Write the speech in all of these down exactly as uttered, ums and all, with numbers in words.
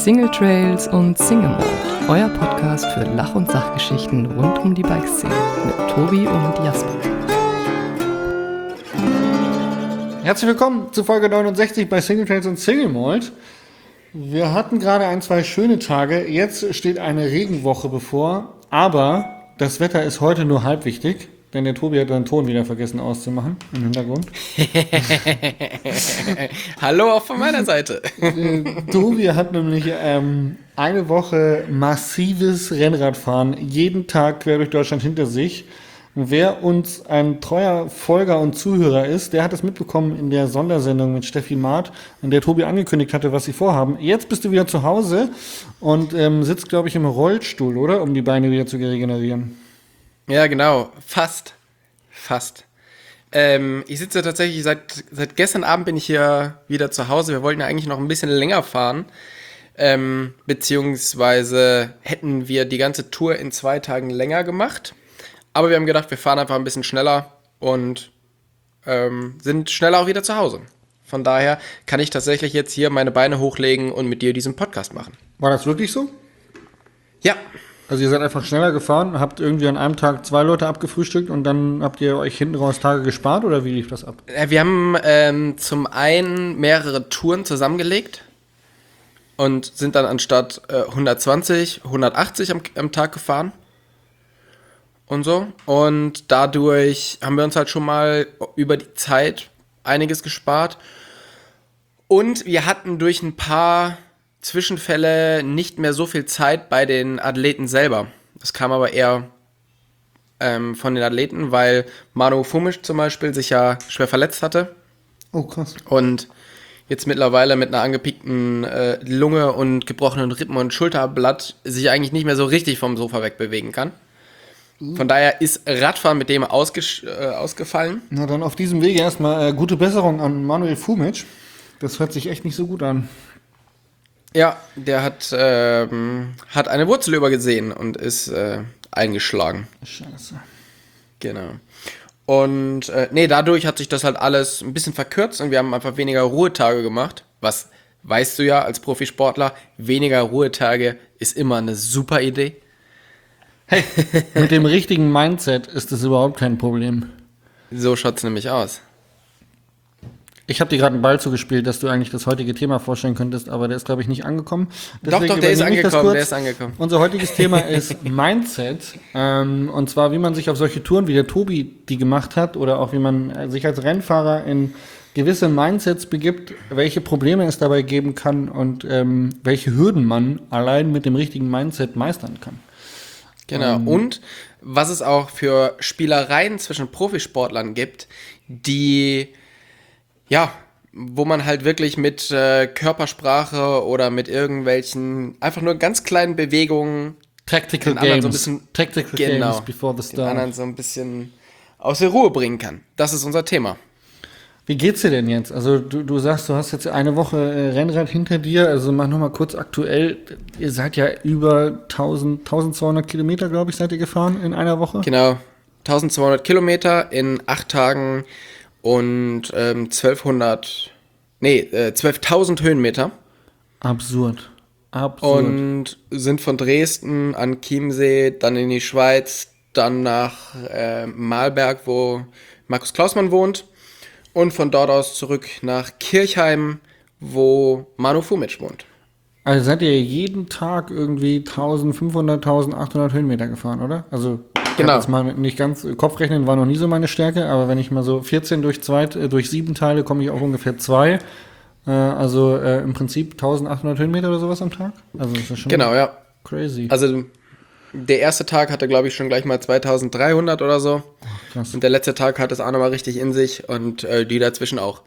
Single Trails und Single Mode, euer Podcast für Lach- und Sachgeschichten rund um die Bikeszene mit Tobi und Jasper. Herzlich willkommen zu Folge neunundsechzig bei Single Trails und Single Malt. Wir hatten gerade ein, zwei schöne Tage. Jetzt steht eine Regenwoche bevor, aber das Wetter ist heute nur halb wichtig, denn der Tobi hat seinen Ton wieder vergessen auszumachen im Hintergrund. Hallo auch von meiner Seite. Äh, Tobi hat nämlich ähm, eine Woche massives Rennradfahren jeden Tag quer durch Deutschland hinter sich. Wer uns ein treuer Folger und Zuhörer ist, der hat es mitbekommen in der Sondersendung mit Steffi Maat, in der Tobi angekündigt hatte, was sie vorhaben. Jetzt bist du wieder zu Hause und ähm, sitzt, glaube ich, im Rollstuhl, oder? Um die Beine wieder zu regenerieren. Ja, genau. Fast. Fast. Ähm, ich sitze tatsächlich, seit, seit gestern Abend bin ich hier wieder zu Hause. Wir wollten ja eigentlich noch ein bisschen länger fahren. Ähm, beziehungsweise hätten wir die ganze Tour in zwei Tagen länger gemacht. Aber wir haben gedacht, wir fahren einfach ein bisschen schneller und ähm, sind schneller auch wieder zu Hause. Von daher kann ich tatsächlich jetzt hier meine Beine hochlegen und mit dir diesen Podcast machen. War das wirklich so? Ja. Also ihr seid einfach schneller gefahren, habt irgendwie an einem Tag zwei Leute abgefrühstückt und dann habt ihr euch hinten raus Tage gespart, oder wie lief das ab? Wir haben ähm, zum einen mehrere Touren zusammengelegt und sind dann anstatt äh, hundertzwanzig, hundertachtzig am, am Tag gefahren. Und so. Und dadurch haben wir uns halt schon mal über die Zeit einiges gespart. Und wir hatten durch ein paar Zwischenfälle nicht mehr so viel Zeit bei den Athleten selber. Das kam aber eher ähm, von den Athleten, weil Manu Fumic zum Beispiel sich ja schwer verletzt hatte. Oh, krass. Und jetzt mittlerweile mit einer angepiekten äh, Lunge und gebrochenen Rippen- und Schulterblatt sich eigentlich nicht mehr so richtig vom Sofa wegbewegen kann. Von daher ist Radfahren mit dem ausges- äh, ausgefallen. Na dann auf diesem Wege erstmal äh, gute Besserung an Manuel Fumic. Das hört sich echt nicht so gut an. Ja, der hat, ähm, hat eine Wurzel übergesehen und ist äh, eingeschlagen. Scheiße. Genau. Und äh, nee, dadurch hat sich das halt alles ein bisschen verkürzt und wir haben einfach weniger Ruhetage gemacht. Was, weißt du ja als Profisportler, weniger Ruhetage ist immer eine super Idee. Hey, mit dem richtigen Mindset ist das überhaupt kein Problem. So schaut's nämlich aus. Ich habe dir gerade einen Ball zugespielt, dass du eigentlich das heutige Thema vorstellen könntest, aber der ist, glaube ich, nicht angekommen. Deswegen doch, doch, der ist angekommen, der ist angekommen. Unser heutiges Thema ist Mindset. Ähm, und zwar, wie man sich auf solche Touren, wie der Tobi die gemacht hat, oder auch wie man sich als Rennfahrer in gewisse Mindsets begibt, welche Probleme es dabei geben kann und ähm, welche Hürden man allein mit dem richtigen Mindset meistern kann. Genau, um, und was es auch für Spielereien zwischen Profisportlern gibt, die, ja, wo man halt wirklich mit äh, Körpersprache oder mit irgendwelchen, einfach nur ganz kleinen Bewegungen Tactical den anderen Games, so ein bisschen, Tactical genau, Games before the den start. anderen so ein bisschen aus der Ruhe bringen kann. Das ist unser Thema. Wie geht's dir denn jetzt? Also du, du sagst, du hast jetzt eine Woche äh, Rennrad hinter dir. Also mach nochmal kurz aktuell. Ihr seid ja über tausend, zwölfhundert Kilometer, glaube ich, seid ihr gefahren in einer Woche? Genau, eintausendzweihundert Kilometer in acht Tagen und ähm, zwölfhundert, nee, äh, zwölftausend Höhenmeter. Absurd. Absurd. Und sind von Dresden an Chiemsee, dann in die Schweiz, dann nach äh, Malberg, wo Markus Klausmann wohnt. Und von dort aus zurück nach Kirchheim, wo Manu Fumic wohnt. Also seid ihr jeden Tag irgendwie eintausendfünfhundert, eintausendachthundert Höhenmeter gefahren, oder? Also ich genau. Jetzt mal nicht ganz, Kopfrechnen war noch nie so meine Stärke, aber wenn ich mal so vierzehn durch zwei, äh, durch sieben teile, komme ich auf ungefähr zwei. Äh, also äh, im Prinzip eintausendachthundert Höhenmeter oder sowas am Tag. Also das ist schon genau, ja. Crazy. Also der erste Tag hatte, glaube ich, schon gleich mal zweitausenddreihundert oder so. Oh, krass. Und der letzte Tag hat es auch nochmal richtig in sich und äh, die dazwischen auch.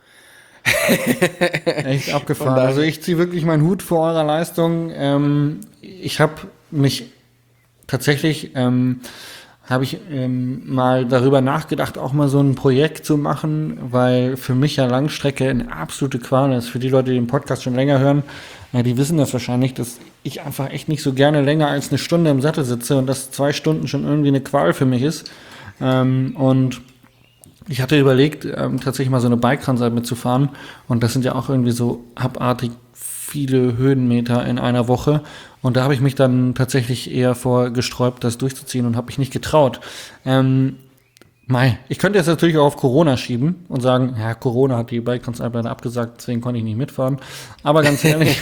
Echt abgefahren. Also ich ziehe wirklich meinen Hut vor eurer Leistung. Ähm, ich habe mich tatsächlich, ähm, habe ich ähm, mal darüber nachgedacht, auch mal so ein Projekt zu machen, weil für mich ja Langstrecke eine absolute Qual ist. Für die Leute, die den Podcast schon länger hören, ja, die wissen das wahrscheinlich, dass ich einfach echt nicht so gerne länger als eine Stunde im Sattel sitze und dass zwei Stunden schon irgendwie eine Qual für mich ist. Ähm, und ich hatte überlegt, ähm, tatsächlich mal so eine Bike-Transat mitzufahren und das sind ja auch irgendwie so abartig viele Höhenmeter in einer Woche. Und da habe ich mich dann tatsächlich eher vor gesträubt, das durchzuziehen und habe mich nicht getraut. Ähm, mei, ich könnte jetzt natürlich auch auf Corona schieben und sagen, ja, Corona hat die Bike-Concept leider abgesagt, deswegen konnte ich nicht mitfahren. Aber ganz ehrlich,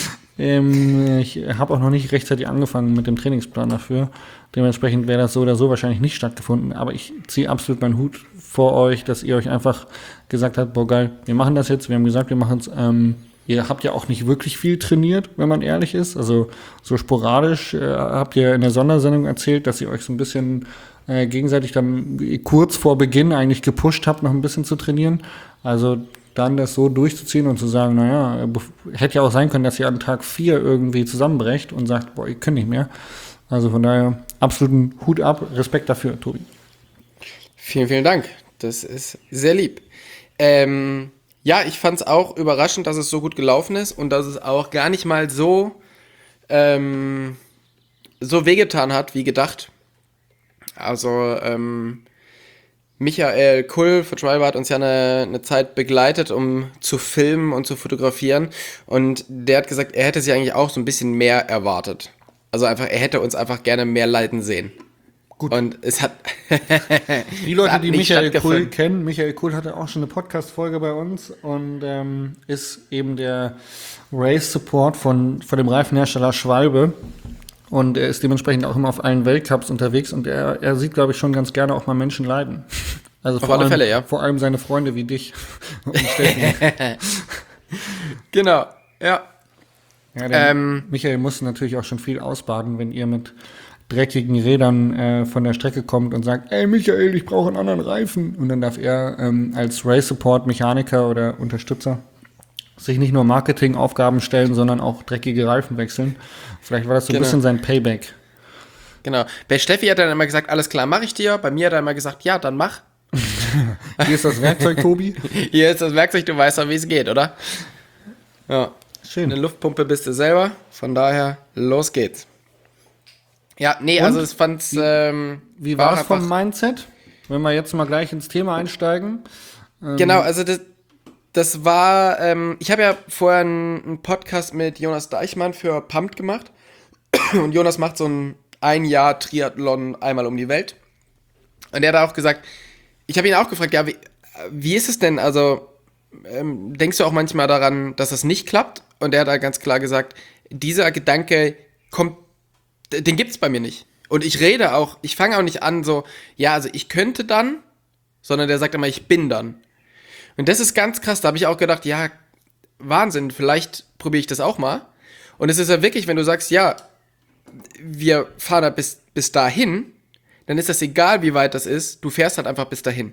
ähm, ich habe auch noch nicht rechtzeitig angefangen mit dem Trainingsplan dafür. Dementsprechend wäre das so oder so wahrscheinlich nicht stattgefunden. Aber ich ziehe absolut meinen Hut vor euch, dass ihr euch einfach gesagt habt, boah geil, wir machen das jetzt. Wir haben gesagt, wir machen es. Ähm, ihr habt ja auch nicht wirklich viel trainiert, wenn man ehrlich ist. Also so sporadisch äh, habt ihr in der Sondersendung erzählt, dass ihr euch so ein bisschen äh, gegenseitig dann kurz vor Beginn eigentlich gepusht habt, noch ein bisschen zu trainieren. Also dann das so durchzuziehen und zu sagen, naja, hätte ja auch sein können, dass ihr an Tag vier irgendwie zusammenbrecht und sagt, boah, ich kann nicht mehr. Also von daher absoluten Hut ab, Respekt dafür, Tobi. Vielen, vielen Dank. Das ist sehr lieb. Ähm, ja, ich fand es auch überraschend, dass es so gut gelaufen ist und dass es auch gar nicht mal so, ähm, so wehgetan hat, wie gedacht. Also, ähm, Michael Kull von Tribe hat uns ja eine, eine Zeit begleitet, um zu filmen und zu fotografieren. Und der hat gesagt, er hätte sich eigentlich auch so ein bisschen mehr erwartet. Also einfach, er hätte uns einfach gerne mehr leiden sehen. Gut. Und es hat Die Leute, hat die nicht Michael Kull stattgefunden. kennen, Michael Kull hatte auch schon eine Podcast-Folge bei uns und ähm, ist eben der Race-Support von, von dem Reifenhersteller Schwalbe. Und er ist dementsprechend auch immer auf allen Weltcups unterwegs und er, er sieht, glaube ich, schon ganz gerne auch mal Menschen leiden. Also Auf vor alle allem, Fälle, ja. vor allem seine Freunde wie dich und Steffen. Genau, ja. Ja, der Ähm. Michael musste natürlich auch schon viel ausbaden, wenn ihr mit dreckigen Rädern äh, von der Strecke kommt und sagt, ey Michael, ich brauche einen anderen Reifen. Und dann darf er ähm, als Race-Support-Mechaniker oder Unterstützer sich nicht nur Marketingaufgaben stellen, sondern auch dreckige Reifen wechseln. Vielleicht war das so ein Genau. bisschen sein Payback. Genau. Bei Steffi hat er dann immer gesagt, alles klar, mache ich dir. Bei mir hat er immer gesagt, ja, dann mach. Hier ist das Werkzeug, Tobi. Hier ist das Werkzeug, du weißt doch, wie es geht, oder? Ja. Schön. Eine Luftpumpe bist du selber, von daher, los geht's. Ja, nee, Und? also ich fand's, ähm, Wie war es einfach- vom Mindset? Wenn wir jetzt mal gleich ins Thema einsteigen. Genau, also das, das war, ähm, ich habe ja vorher einen, einen Podcast mit Jonas Deichmann für Pumped gemacht und Jonas macht so ein ein Jahr Triathlon einmal um die Welt und der hat auch gesagt, ich habe ihn auch gefragt, ja, wie, wie ist es denn, also ähm, denkst du auch manchmal daran, dass das nicht klappt? Und er hat da ganz klar gesagt, dieser Gedanke kommt, den gibt's bei mir nicht. Und ich rede auch, ich fange auch nicht an so, ja, also ich könnte dann, sondern der sagt immer, ich bin dann. Und das ist ganz krass, da habe ich auch gedacht, ja, Wahnsinn, vielleicht probiere ich das auch mal. Und es ist ja wirklich, wenn du sagst, ja, wir fahren da bis, bis dahin, dann ist das egal, wie weit das ist, du fährst halt einfach bis dahin.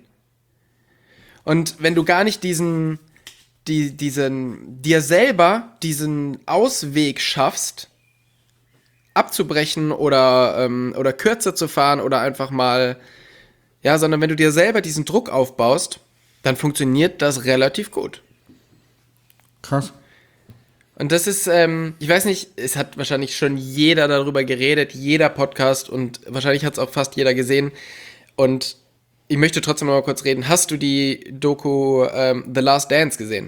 Und wenn du gar nicht diesen, die, diesen, dir selber diesen Ausweg schaffst, abzubrechen oder, ähm, oder kürzer zu fahren oder einfach mal, ja, sondern wenn du dir selber diesen Druck aufbaust, dann funktioniert das relativ gut. Krass. Und das ist, ähm, ich weiß nicht, es hat wahrscheinlich schon jeder darüber geredet, jeder Podcast und wahrscheinlich hat es auch fast jeder gesehen. Und ich möchte trotzdem noch mal kurz reden. Hast du die Doku ähm, The Last Dance gesehen?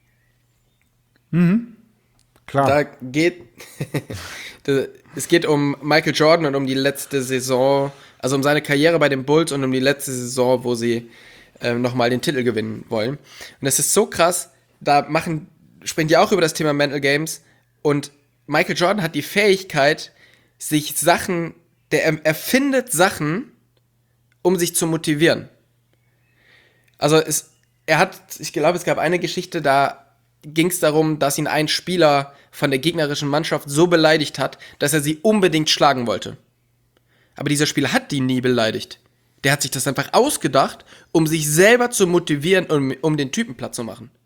Klar. Da geht, es geht um Michael Jordan und um die letzte Saison, also um seine Karriere bei den Bulls und um die letzte Saison, wo sie ähm, nochmal den Titel gewinnen wollen. Und das ist so krass, da machen, sprechen die auch über das Thema Mental Games und Michael Jordan hat die Fähigkeit, sich Sachen, der er- erfindet Sachen, um sich zu motivieren. Also es, er hat, ich glaube, es gab eine Geschichte, da ging es darum, dass ihn ein Spieler von der gegnerischen Mannschaft so beleidigt hat, dass er sie unbedingt schlagen wollte. Aber dieser Spieler hat die nie beleidigt. Der hat sich das einfach ausgedacht, um sich selber zu motivieren, um, um den Typen platt zu machen.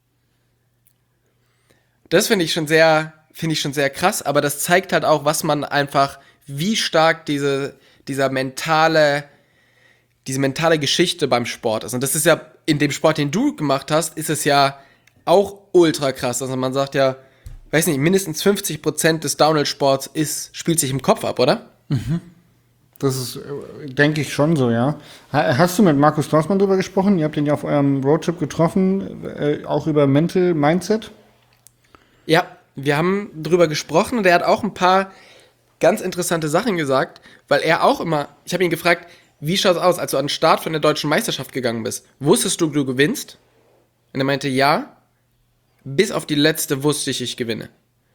Das finde ich schon sehr, finde ich schon sehr krass, aber das zeigt halt auch, was man einfach, wie stark diese, dieser mentale, diese mentale Geschichte beim Sport ist. Und das ist ja, in dem Sport, den du gemacht hast, ist es ja auch ultra krass. Also man sagt ja, weiß nicht, mindestens fünfzig Prozent des Downhill-Sports ist, spielt sich im Kopf ab, oder? Das ist, äh, denke ich, schon so, ja. Ha- Hast du mit Markus Klausmann drüber gesprochen? Ihr habt ihn ja auf eurem Roadtrip getroffen, äh, auch über Mental Mindset. Ja, wir haben drüber gesprochen und er hat auch ein paar ganz interessante Sachen gesagt, weil er auch immer, ich habe ihn gefragt, wie schaut's aus, als du an den Start von der deutschen Meisterschaft gegangen bist? Wusstest du, du gewinnst? Und er meinte, ja, bis auf die letzte wusste ich, ich gewinne.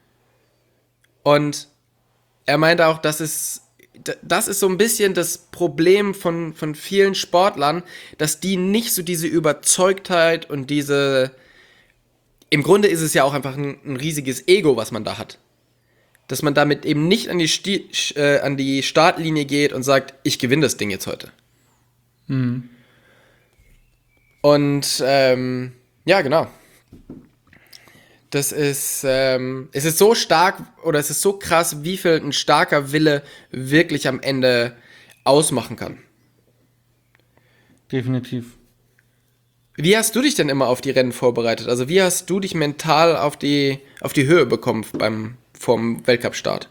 Und er meinte auch, das ist, das ist so ein bisschen das Problem von, von vielen Sportlern, dass die nicht so diese Überzeugtheit und diese, im Grunde ist es ja auch einfach ein, ein riesiges Ego, was man da hat. Dass man damit eben nicht an die, Sti- äh, an die Startlinie geht und sagt, ich gewinne das Ding jetzt heute. Mhm. Und ähm, ja, genau. Das ist, ähm, es ist so stark oder es ist so krass, wie viel ein starker Wille wirklich am Ende ausmachen kann. Definitiv. Wie hast du dich denn immer auf die Rennen vorbereitet? Also wie hast du dich mental auf die, auf die Höhe bekommen beim vom Weltcup-Start?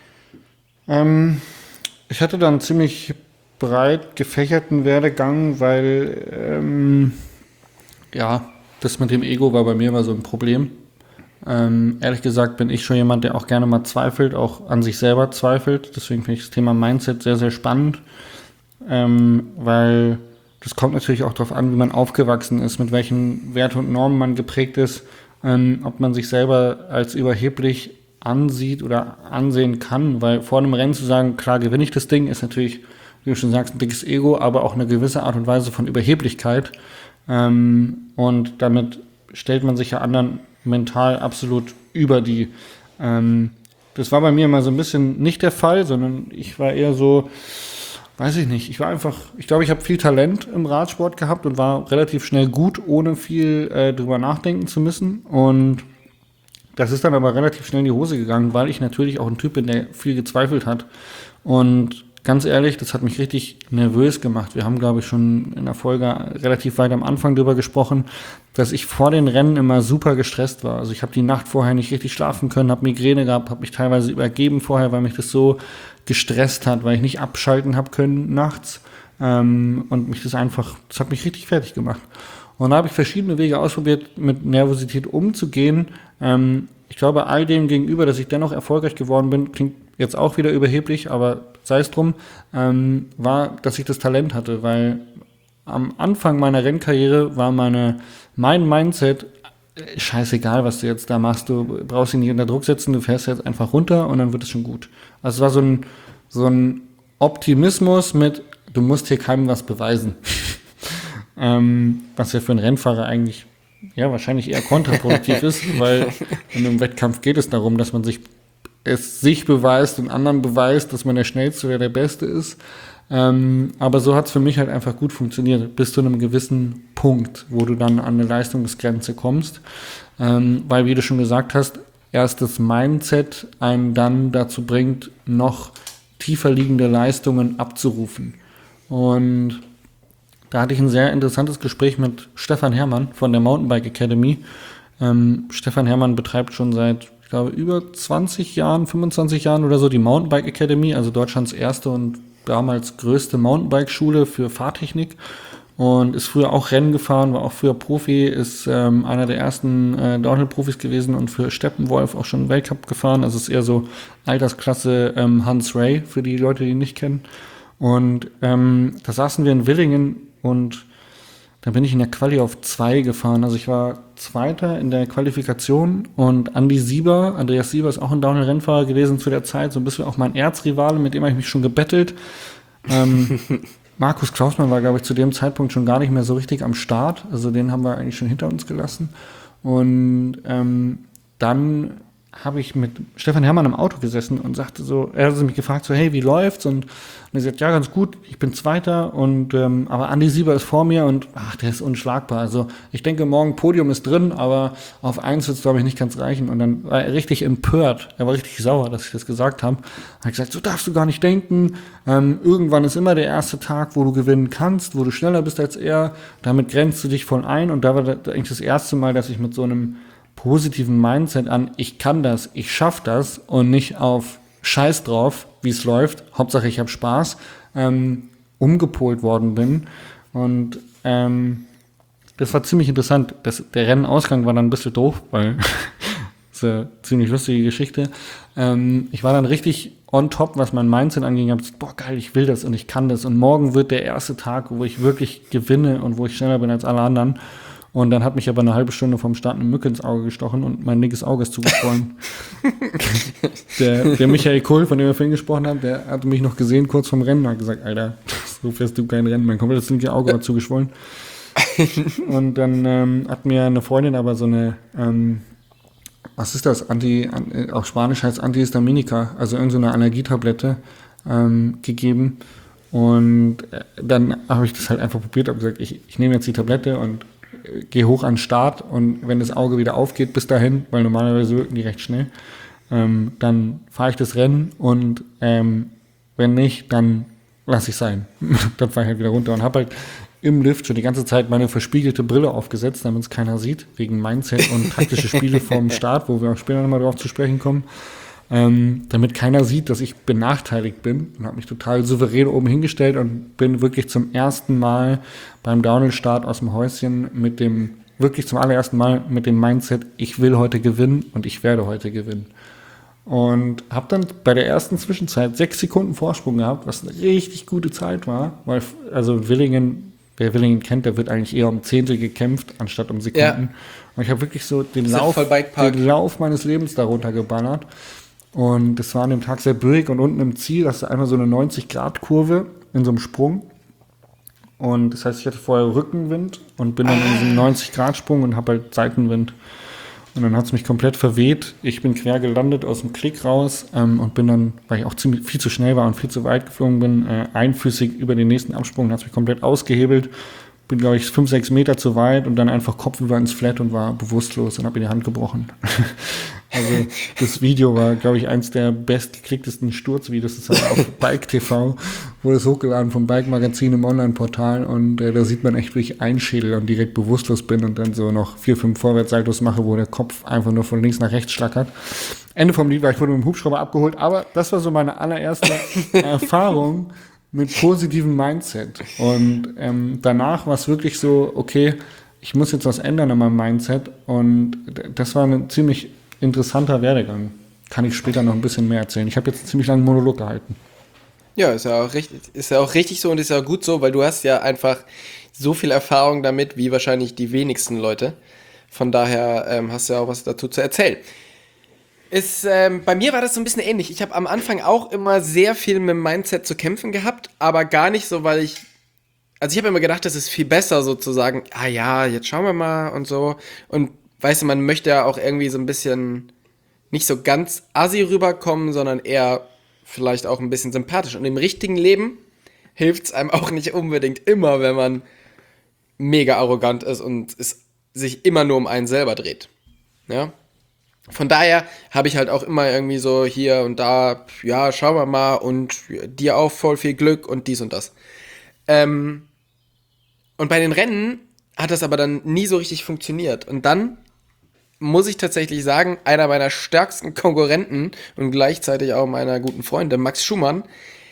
Ähm, ich hatte dann einen ziemlich breit gefächerten Werdegang, weil ähm, ja, das mit dem Ego war bei mir immer so ein Problem. Ähm, ehrlich gesagt bin ich schon jemand, der auch gerne mal zweifelt, auch an sich selber zweifelt. Deswegen finde ich das Thema Mindset sehr, sehr spannend, ähm, weil das kommt natürlich auch darauf an, wie man aufgewachsen ist, mit welchen Werten und Normen man geprägt ist, ähm, ob man sich selber als überheblich ansieht oder ansehen kann, weil vor einem Rennen zu sagen, klar gewinne ich das Ding, ist natürlich, wie du schon sagst, ein dickes Ego, aber auch eine gewisse Art und Weise von Überheblichkeit. Ähm, und damit stellt man sich ja anderen mental absolut über die. Ähm, das war bei mir immer so ein bisschen nicht der Fall, sondern ich war eher so, weiß ich nicht, ich war einfach, ich glaube, ich habe viel Talent im Radsport gehabt und war relativ schnell gut, ohne viel äh, drüber nachdenken zu müssen. Und das ist dann aber relativ schnell in die Hose gegangen, weil ich natürlich auch ein Typ bin, der viel gezweifelt hat. Und ganz ehrlich, das hat mich richtig nervös gemacht. Wir haben, glaube ich, schon in der Folge relativ weit am Anfang drüber gesprochen, dass ich vor den Rennen immer super gestresst war. Also ich habe die Nacht vorher nicht richtig schlafen können, habe Migräne gehabt, habe mich teilweise übergeben vorher, weil mich das so gestresst hat, weil ich nicht abschalten habe können nachts. Ähm, und mich das einfach, das hat mich richtig fertig gemacht. Und da habe ich verschiedene Wege ausprobiert, mit Nervosität umzugehen. Ähm, ich glaube, all dem gegenüber, dass ich dennoch erfolgreich geworden bin, klingt jetzt auch wieder überheblich, aber sei es drum, ähm, war, dass ich das Talent hatte, weil am Anfang meiner Rennkarriere war meine, mein Mindset, äh, scheißegal, was du jetzt da machst, du brauchst dich nicht unter Druck setzen, du fährst jetzt einfach runter und dann wird es schon gut. Also es war so ein, so ein Optimismus mit, du musst hier keinem was beweisen. ähm, was ja für einen Rennfahrer eigentlich ja wahrscheinlich eher kontraproduktiv ist, weil in einem Wettkampf geht es darum, dass man sich es sich beweist und anderen beweist, dass man der Schnellste oder der Beste ist. Ähm, aber so hat es für mich halt einfach gut funktioniert, bis zu einem gewissen Punkt, wo du dann an eine Leistungsgrenze kommst. Ähm, weil, wie du schon gesagt hast, erst das Mindset einen dann dazu bringt, noch tiefer liegende Leistungen abzurufen. Und da hatte ich ein sehr interessantes Gespräch mit Stefan Herrmann von der Mountainbike Academy. Ähm, Stefan Herrmann betreibt schon seit, ich glaube, über zwanzig Jahren, fünfundzwanzig Jahren oder so die Mountainbike Academy, also Deutschlands erste und damals größte Mountainbike-Schule für Fahrtechnik. Und ist früher auch Rennen gefahren, war auch früher Profi, ist ähm, einer der ersten äh, Downhill-Profis gewesen und für Steppenwolf auch schon Weltcup gefahren. Also ist eher so Altersklasse ähm, Hans Ray, für die Leute, die ihn nicht kennen. Und ähm, da saßen wir in Willingen und da bin ich in der Quali auf zwei gefahren. Also ich war Zweiter in der Qualifikation und Andi Sieber, Andreas Sieber ist auch ein Downhill-Rennfahrer gewesen zu der Zeit, so ein bisschen auch mein Erzrivale, mit dem habe ich mich schon gebettelt. Ähm, Markus Klausmann war, glaube ich, zu dem Zeitpunkt schon gar nicht mehr so richtig am Start. Also den haben wir eigentlich schon hinter uns gelassen. Und ähm, dann habe ich mit Stefan Herrmann im Auto gesessen und sagte so, er hat mich gefragt so, hey, wie läuft's? Und, und er sagt, ja, ganz gut, ich bin Zweiter und ähm, aber Andi Sieber ist vor mir und ach, der ist unschlagbar. Also ich denke, morgen Podium ist drin, aber auf eins wird es, glaube ich, nicht ganz reichen. Und dann war er richtig empört, er war richtig sauer, dass ich das gesagt habe. Er hat gesagt, so darfst du gar nicht denken. Ähm, irgendwann ist immer der erste Tag, wo du gewinnen kannst, wo du schneller bist als er. Damit grenzt du dich voll ein. Und da war das eigentlich das erste Mal, dass ich mit so einem positiven Mindset an, ich kann das, ich schaff das und nicht auf Scheiß drauf, wie es läuft, Hauptsache ich habe Spaß, ähm, umgepolt worden bin. Und ähm, das war ziemlich interessant. Das, der Rennenausgang war dann ein bisschen doof, weil ist eine ziemlich lustige Geschichte. Ähm, ich war dann richtig on top, was mein Mindset anging. Ich habe gesagt, boah, geil, ich will das und ich kann das. Und morgen wird der erste Tag, wo ich wirklich gewinne und wo ich schneller bin als alle anderen. Und dann hat mich aber eine halbe Stunde vom Start eine Mücke ins Auge gestochen und mein linkes Auge ist zugeschwollen. der, der Michael Kohl, von dem wir vorhin gesprochen haben, der hatte mich noch gesehen kurz vorm Rennen und hat gesagt, Alter, so fährst du kein Rennen. Mein komplettes linke Auge war zugeschwollen. Und dann ähm, hat mir eine Freundin aber so eine, ähm, was ist das, Anti, an, auf Spanisch heißt Antihistaminika, also irgendeine so Allergietablette ähm, gegeben. Und äh, dann habe ich das halt einfach probiert, habe gesagt, ich, ich nehme jetzt die Tablette und äh, gehe hoch an den Start und wenn das Auge wieder aufgeht bis dahin, weil normalerweise wirken die recht schnell, ähm, dann fahre ich das Rennen und ähm, wenn nicht, dann lasse ich sein. Dann fahre ich halt wieder runter und habe halt im Lift schon die ganze Zeit meine verspiegelte Brille aufgesetzt, damit es keiner sieht, wegen Mindset und taktische Spiele vorm Start, wo wir auch später nochmal drauf zu sprechen kommen, ähm, damit keiner sieht, dass ich benachteiligt bin und habe mich total souverän oben hingestellt und bin wirklich zum ersten Mal beim Downhill-Start aus dem Häuschen mit dem, wirklich zum allerersten Mal mit dem Mindset, ich will heute gewinnen und ich werde heute gewinnen. Und habe dann bei der ersten Zwischenzeit sechs Sekunden Vorsprung gehabt, was eine richtig gute Zeit war, weil also Willingen, wer Willingen kennt, der wird eigentlich eher um Zehntel gekämpft, anstatt um Sekunden. Ja. Und ich habe wirklich so den Lauf, den Lauf meines Lebens darunter geballert. Und das war an dem Tag sehr bürrig und unten im Ziel hast du einmal so eine neunzig-Grad-Kurve in so einem Sprung. Und das heißt, ich hatte vorher Rückenwind und bin dann in diesem neunzig-Grad-Sprung und habe halt Seitenwind. Und dann hat es mich komplett verweht. Ich bin quer gelandet aus dem Klick raus ähm, und bin dann, weil ich auch ziemlich viel zu schnell war und viel zu weit geflogen bin, äh, einfüßig über den nächsten Absprung. Hat es mich komplett ausgehebelt. Bin, glaube ich, fünf, sechs Meter zu weit und dann einfach kopfüber ins Flat und war bewusstlos und habe mir die Hand gebrochen. Also das Video war, glaube ich, eins der bestgeklicktesten Sturzvideos. Das ist halt auf Bike T V, wurde es hochgeladen vom Bike Magazin im Online-Portal und äh, da sieht man echt, wie ich einschädel und direkt bewusstlos bin und dann so noch vier, fünf Vorwärtssaltos mache, wo der Kopf einfach nur von links nach rechts schlackert. Ende vom Lied war, ich wurde mit dem Hubschrauber abgeholt, aber das war so meine allererste Erfahrung mit positivem Mindset. Und ähm, danach war es wirklich so, okay, ich muss jetzt was ändern an meinem Mindset und das war ein ziemlich interessanter Werdegang. Kann ich später noch ein bisschen mehr erzählen. Ich habe jetzt einen ziemlich langen Monolog gehalten. Ja, ist ja auch richtig, ist ja auch richtig so und ist ja gut so, weil du hast ja einfach so viel Erfahrung damit, wie wahrscheinlich die wenigsten Leute. Von daher ähm, hast du ja auch was dazu zu erzählen. Ist, ähm, bei mir war das so ein bisschen ähnlich. Ich habe am Anfang auch immer sehr viel mit dem Mindset zu kämpfen gehabt, aber gar nicht so, weil ich, also ich habe immer gedacht, das ist viel besser sozusagen, ah ja, jetzt schauen wir mal und so. Und weißt du, man möchte ja auch irgendwie so ein bisschen nicht so ganz assi rüberkommen, sondern eher vielleicht auch ein bisschen sympathisch. Und im richtigen Leben hilft es einem auch nicht unbedingt immer, wenn man mega arrogant ist und es sich immer nur um einen selber dreht. Ja? Von daher habe ich halt auch immer irgendwie so hier und da, ja, schauen wir mal und dir auch voll viel Glück und dies und das. Ähm, und bei den Rennen hat das aber dann nie so richtig funktioniert. Und dann muss ich tatsächlich sagen, einer meiner stärksten Konkurrenten und gleichzeitig auch meiner guten Freunde, Max Schumann,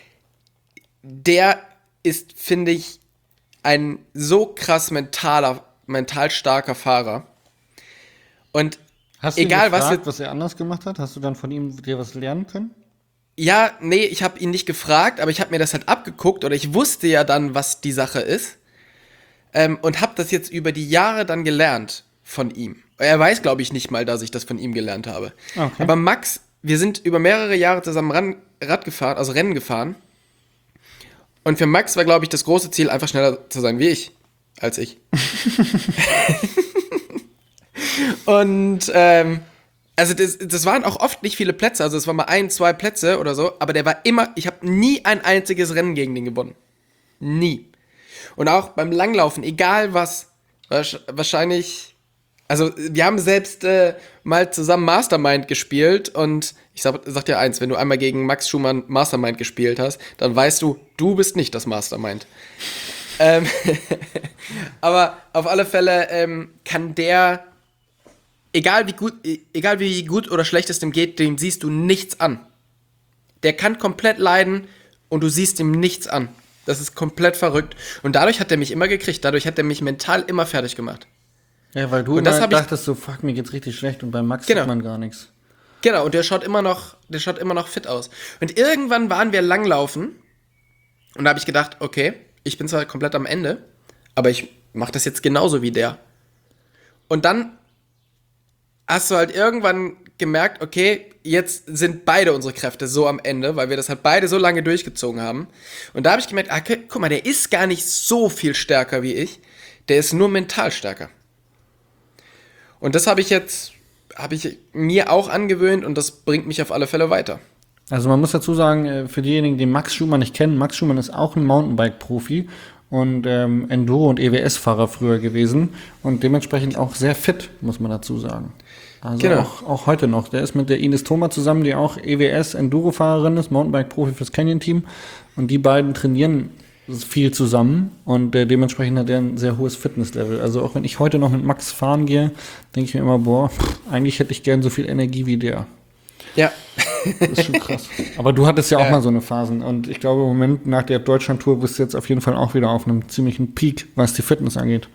der ist, finde ich, ein so krass mentaler, mental starker Fahrer. Und hast du egal, ihn gefragt, was, jetzt, was er anders gemacht hat? Hast du dann von ihm dir was lernen können? Ja, nee, ich habe ihn nicht gefragt, aber ich habe mir das halt abgeguckt oder ich wusste ja dann, was die Sache ist ähm, und habe das jetzt über die Jahre dann gelernt von ihm. Er weiß, glaube ich, nicht mal, dass ich das von ihm gelernt habe. Okay. Aber Max, wir sind über mehrere Jahre zusammen Ran- Rad gefahren, also Rennen gefahren. Und für Max war, glaube ich, das große Ziel, einfach schneller zu sein wie ich, als ich. Und, ähm, also das, das waren auch oft nicht viele Plätze, also es waren mal ein, zwei Plätze oder so, aber der war immer, ich habe nie ein einziges Rennen gegen den gewonnen. Nie. Und auch beim Langlaufen, egal was, wahrscheinlich, also wir haben selbst äh, mal zusammen Mastermind gespielt und ich sag, sag dir eins, wenn du einmal gegen Max Schumann Mastermind gespielt hast, dann weißt du, du bist nicht das Mastermind. ähm, aber auf alle Fälle ähm, kann der, egal wie gut, egal wie gut oder schlecht es dem geht, dem siehst du nichts an. Der kann komplett leiden und du siehst ihm nichts an. Das ist komplett verrückt. Und dadurch hat er mich immer gekriegt, dadurch hat er mich mental immer fertig gemacht. Ja, weil du Und das immer hab ich- dachtest so, fuck, mir geht's richtig schlecht und bei Max Genau. sieht man gar nichts. Genau, und der schaut immer noch, der schaut immer noch fit aus. Und irgendwann waren wir langlaufen und da habe ich gedacht, okay, ich bin zwar komplett am Ende, aber ich mache das jetzt genauso wie der. Und dann hast du halt irgendwann gemerkt, okay, jetzt sind beide unsere Kräfte so am Ende, weil wir das halt beide so lange durchgezogen haben. Und da habe ich gemerkt, ah, okay, guck mal, der ist gar nicht so viel stärker wie ich, der ist nur mental stärker. Und das habe ich jetzt, habe ich mir auch angewöhnt und das bringt mich auf alle Fälle weiter. Also man muss dazu sagen, äh, für diejenigen, die Max Schumann nicht kennen, Max Schumann ist auch ein Mountainbike-Profi und ähm, Enduro- und E W S-Fahrer früher gewesen und dementsprechend auch sehr fit, muss man dazu sagen. Also Genau. auch, auch heute noch. Der ist mit der Ines Thoma zusammen, die auch E W S-Enduro-Fahrerin ist, Mountainbike-Profi fürs Canyon-Team. Und die beiden trainieren viel zusammen und äh, dementsprechend hat er ein sehr hohes Fitnesslevel. Also auch wenn ich heute noch mit Max fahren gehe, denke ich mir immer, boah, pff, eigentlich hätte ich gern so viel Energie wie der. Ja. Das ist schon krass. Aber du hattest ja auch Ja. mal so eine Phasen und ich glaube im Moment nach der Deutschland-Tour bist du jetzt auf jeden Fall auch wieder auf einem ziemlichen Peak, was die Fitness angeht.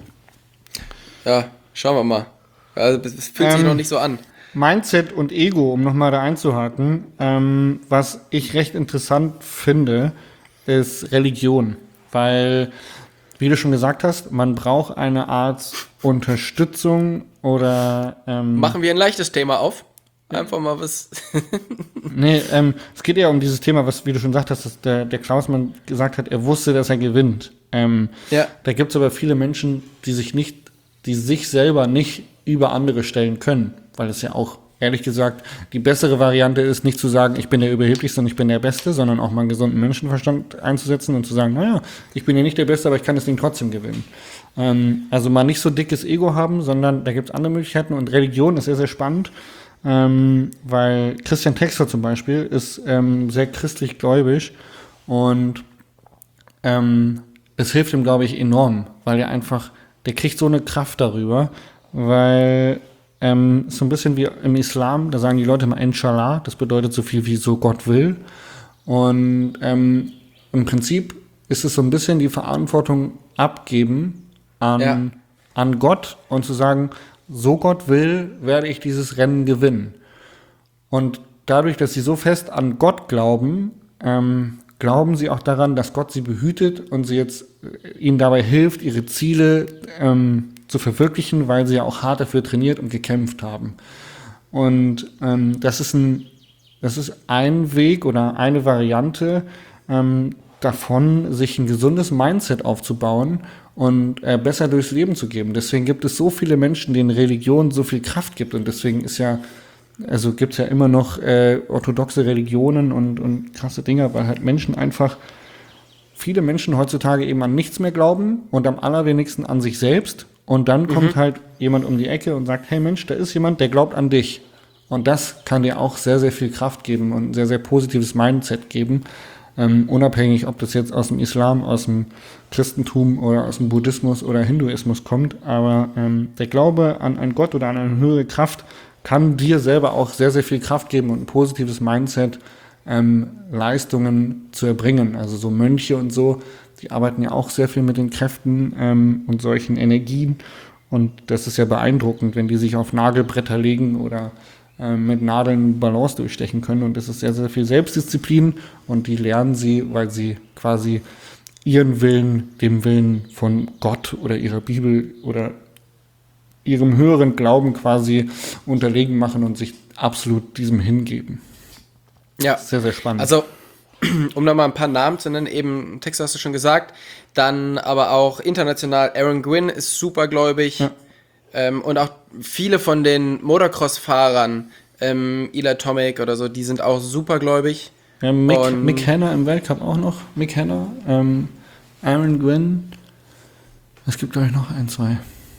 Ja, schauen wir mal. Also, es fühlt sich Ähm, noch nicht so an. Mindset und Ego, um nochmal da einzuhaken, ähm, was ich recht interessant finde, ist Religion. Weil, wie du schon gesagt hast, man braucht eine Art Unterstützung oder ähm, Machen wir ein leichtes Thema auf. Einfach mal was. Nee, ähm, es geht ja um dieses Thema, was, wie du schon gesagt hast, dass der, der Klausmann gesagt hat, er wusste, dass er gewinnt. Ähm, Ja. Da gibt es aber viele Menschen, die sich nicht, die sich selber nicht über andere stellen können, weil es ja auch, ehrlich gesagt, die bessere Variante ist, nicht zu sagen, ich bin der Überheblichste und ich bin der Beste, sondern auch mal einen gesunden Menschenverstand einzusetzen und zu sagen, naja, ich bin ja nicht der Beste, aber ich kann das Ding trotzdem gewinnen. Ähm, also mal nicht so dickes Ego haben, sondern da gibt es andere Möglichkeiten und Religion ist sehr, sehr spannend. Ähm, weil Christian Textor zum Beispiel ist ähm, sehr christlich gläubig und ähm, es hilft ihm, glaube ich, enorm, weil er einfach, der kriegt so eine Kraft darüber, weil ähm, so ein bisschen wie im Islam, da sagen die Leute immer Inshallah, das bedeutet so viel wie so Gott will und ähm, im Prinzip ist es so ein bisschen die Verantwortung abgeben an, Ja. an Gott und zu sagen, so Gott will, werde ich dieses Rennen gewinnen. Und dadurch, dass sie so fest an Gott glauben, ähm, glauben sie auch daran, dass Gott sie behütet und sie jetzt äh, ihnen dabei hilft, ihre Ziele ähm, zu verwirklichen, weil sie ja auch hart dafür trainiert und gekämpft haben. Und ähm, das ist ein, das ist ein Weg oder eine Variante ähm, davon, sich ein gesundes Mindset aufzubauen und äh, besser durchs Leben zu geben. Deswegen gibt es so viele Menschen, denen Religion so viel Kraft gibt und deswegen ist ja, also gibt es ja immer noch äh, orthodoxe Religionen und, und krasse Dinge, weil halt Menschen einfach, viele Menschen heutzutage eben an nichts mehr glauben und am allerwenigsten an sich selbst und dann kommt halt jemand um die Ecke und sagt, hey Mensch, da ist jemand, der glaubt an dich. Und das kann dir auch sehr, sehr viel Kraft geben und ein sehr, sehr positives Mindset geben. Ähm, unabhängig, ob das jetzt aus dem Islam, aus dem Christentum oder aus dem Buddhismus oder Hinduismus kommt. Aber ähm, der Glaube an einen Gott oder an eine höhere Kraft kann dir selber auch sehr, sehr viel Kraft geben und ein positives Mindset, ähm, Leistungen zu erbringen. Also so Mönche und so, die arbeiten ja auch sehr viel mit den Kräften ähm, und solchen Energien. Und das ist ja beeindruckend, wenn die sich auf Nagelbretter legen oder mit Nadeln Balance durchstechen können und das ist sehr, sehr viel Selbstdisziplin und die lernen sie, weil sie quasi ihren Willen dem Willen von Gott oder ihrer Bibel oder ihrem höheren Glauben quasi unterlegen machen und sich absolut diesem hingeben. Ja. Sehr, sehr spannend. Also, um nochmal ein paar Namen zu nennen, eben Texas hast du schon gesagt, dann aber auch international, Aaron Gwynn ist supergläubig. Ja. Ähm, und auch viele von den Motocross-Fahrern, ähm, Eli Tomac oder so, die sind auch supergläubig. ja, Mick, und- Mick Hanna im Weltcup auch noch. Mick Hanna, ähm, Aaron Gwynn. Es gibt, glaube ich, noch ein, zwei.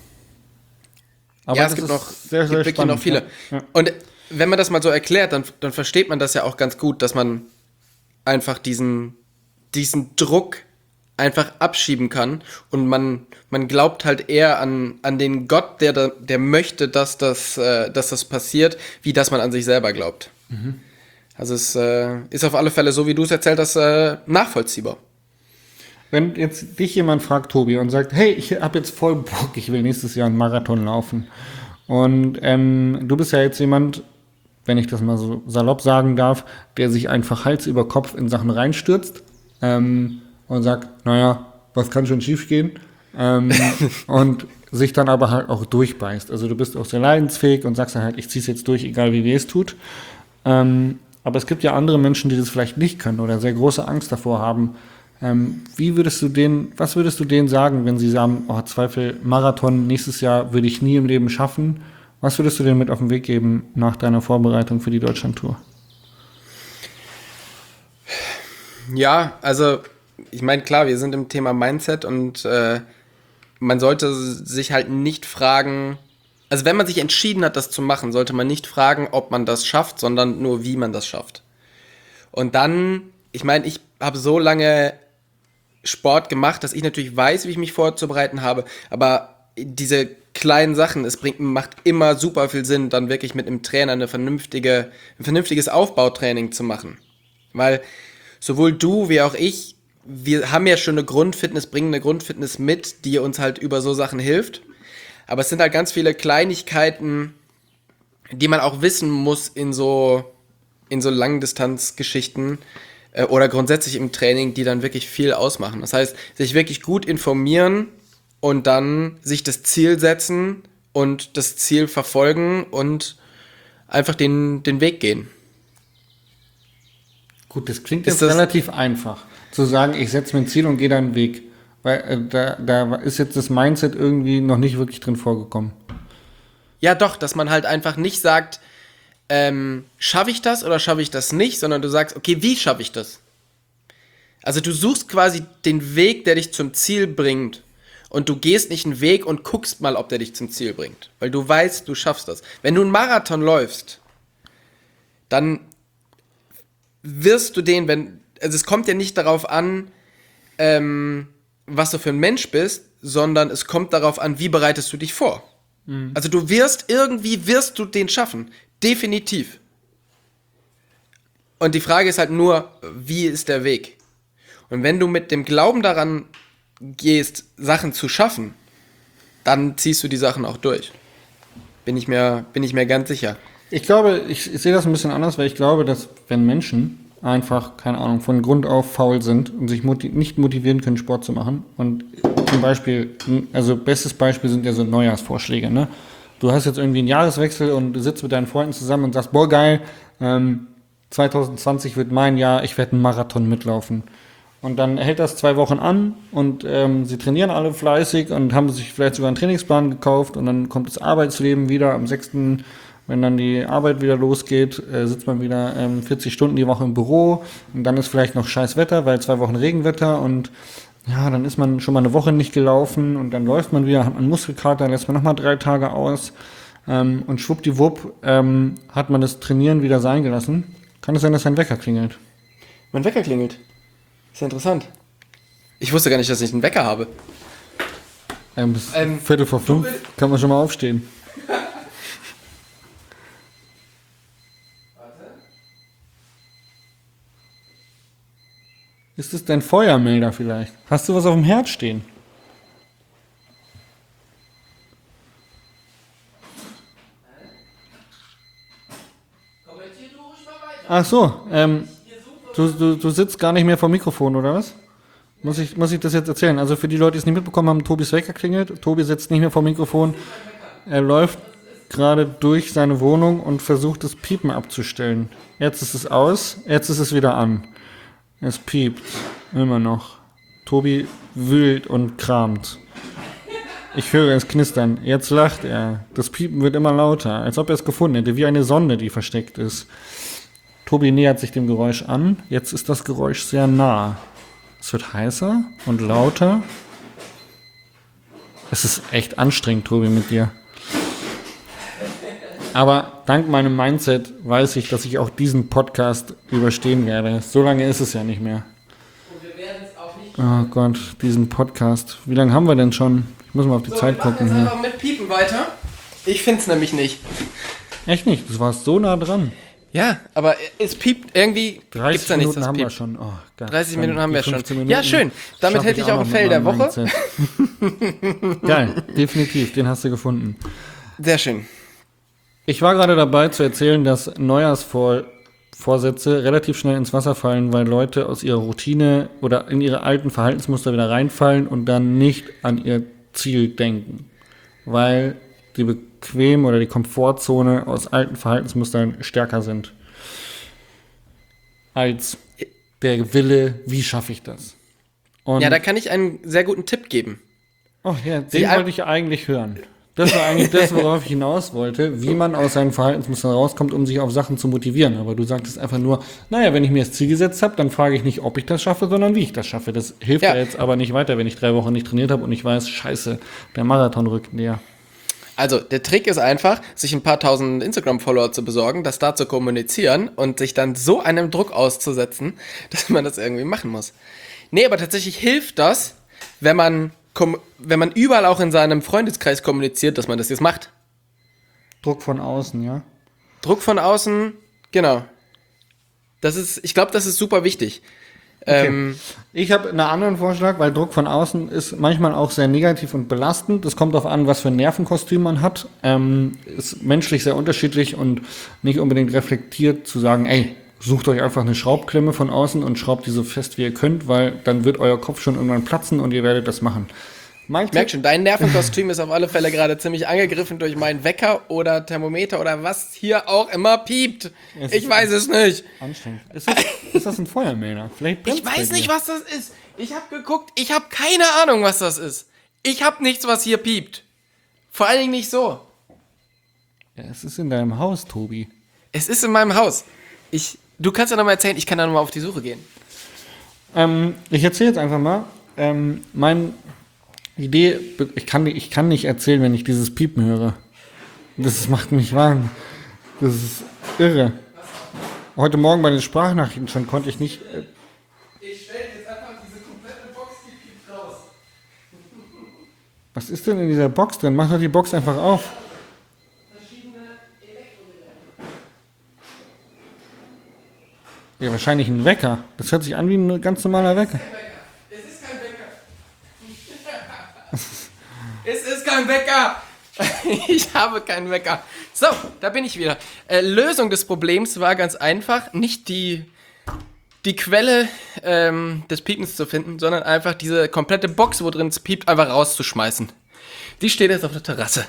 Aber ja, das es gibt ist noch, sehr, gibt sehr wirklich spannend. noch viele. Ja. Ja. Und wenn man das mal so erklärt, dann, dann versteht man das ja auch ganz gut, dass man einfach diesen, diesen Druck einfach abschieben kann und man, man glaubt halt eher an, an den Gott, der, da, der möchte, dass das, äh, dass das passiert, wie dass man an sich selber glaubt. Also es äh, ist auf alle Fälle so, wie du es erzählt hast, äh, nachvollziehbar. wenn jetzt dich jemand fragt, Tobi, und sagt, hey, ich habe jetzt voll Bock, ich will nächstes Jahr einen Marathon laufen. Und ähm, du bist ja jetzt jemand, wenn ich das mal so salopp sagen darf, der sich einfach Hals über Kopf in Sachen reinstürzt ähm, und sagt, naja, was kann schon schief gehen? Ähm, und sich dann aber halt auch durchbeißt. Also du bist auch sehr leidensfähig und sagst dann halt, ich zieh's jetzt durch, egal wie weh es tut. Ähm, aber es gibt ja andere Menschen, die das vielleicht nicht können oder sehr große Angst davor haben. Ähm, wie würdest du denen, was würdest du denen sagen, wenn sie sagen, oh, Zweifel, Marathon nächstes Jahr würde ich nie im Leben schaffen? Was würdest du denen mit auf den Weg geben nach deiner Vorbereitung für die Deutschlandtour? Ja, also ich meine, klar, wir sind im Thema Mindset und äh, man sollte sich halt nicht fragen, also wenn man sich entschieden hat, das zu machen, sollte man nicht fragen, ob man das schafft, sondern nur, wie man das schafft. Und dann, ich meine, ich habe so lange Sport gemacht, dass ich natürlich weiß, wie ich mich vorzubereiten habe, aber diese kleinen Sachen, es bringt, macht immer super viel Sinn, dann wirklich mit einem Trainer eine vernünftige, ein vernünftiges Aufbautraining zu machen. Weil sowohl du wie auch ich, wir haben ja schon eine Grundfitness, bringen eine Grundfitness mit, die uns halt über so Sachen hilft. Aber es sind halt ganz viele Kleinigkeiten, die man auch wissen muss in so, in so Langdistanzgeschichten äh, oder grundsätzlich im Training, die dann wirklich viel ausmachen. Das heißt, sich wirklich gut informieren und dann sich das Ziel setzen und das Ziel verfolgen und einfach den, den Weg gehen. Gut, das klingt Ist jetzt das relativ einfach, zu sagen, ich setze mir ein Ziel und gehe da einen Weg. Weil äh, da, da ist jetzt das Mindset irgendwie noch nicht wirklich drin vorgekommen. Ja, doch, dass man halt einfach nicht sagt, ähm, schaffe ich das oder schaffe ich das nicht, sondern du sagst, okay, wie schaffe ich das? Also du suchst quasi den Weg, der dich zum Ziel bringt. Und du gehst nicht einen Weg und guckst mal, ob der dich zum Ziel bringt. Weil du weißt, du schaffst das. Wenn du einen Marathon läufst, dann wirst du den, wenn, also es kommt ja nicht darauf an, ähm, was du für ein Mensch bist, sondern es kommt darauf an, wie bereitest du dich vor. Mhm. Also du wirst, irgendwie wirst du den schaffen. Definitiv. Und die Frage ist halt nur, wie ist der Weg? Und wenn du mit dem Glauben daran gehst, Sachen zu schaffen, dann ziehst du die Sachen auch durch. Bin ich mir, bin ich mir ganz sicher. Ich glaube, ich, ich sehe das ein bisschen anders, weil ich glaube, dass wenn Menschen einfach, keine Ahnung, von Grund auf faul sind und sich motiv- nicht motivieren können, Sport zu machen und zum Beispiel, also bestes Beispiel sind ja so Neujahrsvorschläge, ne? Du hast jetzt irgendwie einen Jahreswechsel und du sitzt mit deinen Freunden zusammen und sagst, boah geil, ähm, zwanzig zwanzig wird mein Jahr, ich werde einen Marathon mitlaufen. Und dann hält das zwei Wochen an und ähm, sie trainieren alle fleißig und haben sich vielleicht sogar einen Trainingsplan gekauft und dann kommt das Arbeitsleben wieder am sechsten Wenn dann die Arbeit wieder losgeht, äh, sitzt man wieder ähm, vierzig Stunden die Woche im Büro und dann ist vielleicht noch scheiß Wetter, weil zwei Wochen Regenwetter und ja, dann ist man schon mal eine Woche nicht gelaufen und dann läuft man wieder, hat man Muskelkater, lässt man nochmal drei Tage aus ähm, und schwuppdiwupp ähm, hat man das Trainieren wieder sein gelassen. Kann es sein, dass ein Wecker klingelt? Mein Wecker klingelt. Ist ja interessant. Ich wusste gar nicht, dass ich einen Wecker habe. Ähm, bis Ähm, Viertel vor fünf kann man schon mal aufstehen. Ist es dein Feuermelder vielleicht? Hast du was auf dem Herd stehen? Ach so, ähm, du, du, du sitzt gar nicht mehr vor dem Mikrofon, oder was? Muss ich, muss ich das jetzt erzählen? Also für die Leute, die es nicht mitbekommen haben, Tobis Wecker klingelt. Tobi sitzt nicht mehr vor dem Mikrofon. Er läuft gerade durch seine Wohnung und versucht das Piepen abzustellen. Jetzt ist es aus, jetzt ist es wieder an. Es piept. Immer noch. Tobi wühlt und kramt. Ich höre es knistern. Jetzt lacht er. Das Piepen wird immer lauter, als ob er es gefunden hätte, wie eine Sonde, die versteckt ist. Tobi nähert sich dem Geräusch an. Jetzt ist das Geräusch sehr nah. Es wird heißer und lauter. Es ist echt anstrengend, Tobi, mit dir. Aber dank meinem Mindset weiß ich, dass ich auch diesen Podcast überstehen werde. So lange ist es ja nicht mehr. Und wir werden es auch nicht. Oh Gott, diesen Podcast. Wie lange haben wir denn schon? Ich muss mal auf die So, Zeit wir machen gucken jetzt hier. einfach mit Piepen weiter. Ich find's nämlich nicht. Echt nicht? Das war so nah dran. Ja, aber es piept irgendwie. dreißig da nichts, Minuten das haben wir piept. schon. Oh, Gott. dreißig Dann Minuten haben die wir schon. fünfzehn Minuten Ja, schön. Damit schaff hätte ich auch noch ein mit Fail der meinem Woche. Mindset. Geil, definitiv, den hast du gefunden. Sehr schön. Ich war gerade dabei zu erzählen, dass Neujahrsvorsätze relativ schnell ins Wasser fallen, weil Leute aus ihrer Routine oder in ihre alten Verhaltensmuster wieder reinfallen und dann nicht an ihr Ziel denken. Weil die Bequem- oder die Komfortzone aus alten Verhaltensmustern stärker sind als der Wille, wie schaffe ich das? Und Ja, da kann ich einen sehr guten Tipp geben. oh ja, Sie den ein- wollte ich eigentlich hören. Das war eigentlich das, worauf ich hinaus wollte, wie man aus seinen Verhaltensmustern rauskommt, um sich auf Sachen zu motivieren. Aber du sagtest einfach nur, naja, wenn ich mir das Ziel gesetzt habe, dann frage ich nicht, ob ich das schaffe, sondern wie ich das schaffe. Das hilft ja, Ja. jetzt aber nicht weiter, wenn ich drei Wochen nicht trainiert habe und ich weiß, scheiße, der Marathon rückt näher. Also, der Trick ist einfach, sich ein paar tausend Instagram-Follower zu besorgen, das da zu kommunizieren und sich dann so einem Druck auszusetzen, dass man das irgendwie machen muss. Nee, aber tatsächlich hilft das, wenn man, kom- wenn man überall auch in seinem Freundeskreis kommuniziert, dass man das jetzt macht. Druck von außen, ja. Druck von außen, genau. Das ist, ich glaube, das ist super wichtig. Okay. Ähm, Ich habe einen anderen Vorschlag, weil Druck von außen ist manchmal auch sehr negativ und belastend. Es kommt darauf an, was für ein Nervenkostüm man hat. Ähm, ist menschlich sehr unterschiedlich und nicht unbedingt reflektiert zu sagen, ey, sucht euch einfach eine Schraubklemme von außen und schraubt die so fest, wie ihr könnt, weil dann wird euer Kopf schon irgendwann platzen und ihr werdet das machen. Mein ich merke schon, dein Nervenkostüm ist auf alle Fälle gerade ziemlich angegriffen durch meinen Wecker oder Thermometer oder was hier auch immer piept. Es Ich ist- weiß es nicht. Anstrengend. Ist das, ist das ein Feuermelder? Vielleicht brennt's Ich weiß bei nicht, dir. was das ist. Ich habe geguckt, ich habe keine Ahnung, was das ist. Ich habe nichts, was hier piept. Vor allen Dingen nicht so. Ja, es ist in deinem Haus, Tobi. Es ist in meinem Haus. Ich, du kannst ja noch mal erzählen, ich kann da noch mal auf die Suche gehen. Ähm, ich erzähle jetzt einfach mal. Ähm, meine Idee, ich kann, ich kann nicht erzählen, wenn ich dieses Piepen höre. Das macht mich wahnsinnig. Das ist irre. Heute Morgen bei den Sprachnachrichten schon konnte ich nicht. Äh, Ich stelle jetzt einfach diese komplette Box, die piept raus. was ist denn in dieser Box drin? Mach doch die Box einfach auf. Ja, wahrscheinlich ein Wecker. Das hört sich an wie ein ganz normaler Wecker. Es ist kein Wecker. Es ist kein Wecker. Ich habe keinen Wecker. So, da bin ich wieder. Äh, Lösung des Problems war ganz einfach, nicht die, die Quelle ähm, des Piepens zu finden, sondern einfach diese komplette Box, wo drin es piept, einfach rauszuschmeißen. Die steht jetzt auf der Terrasse.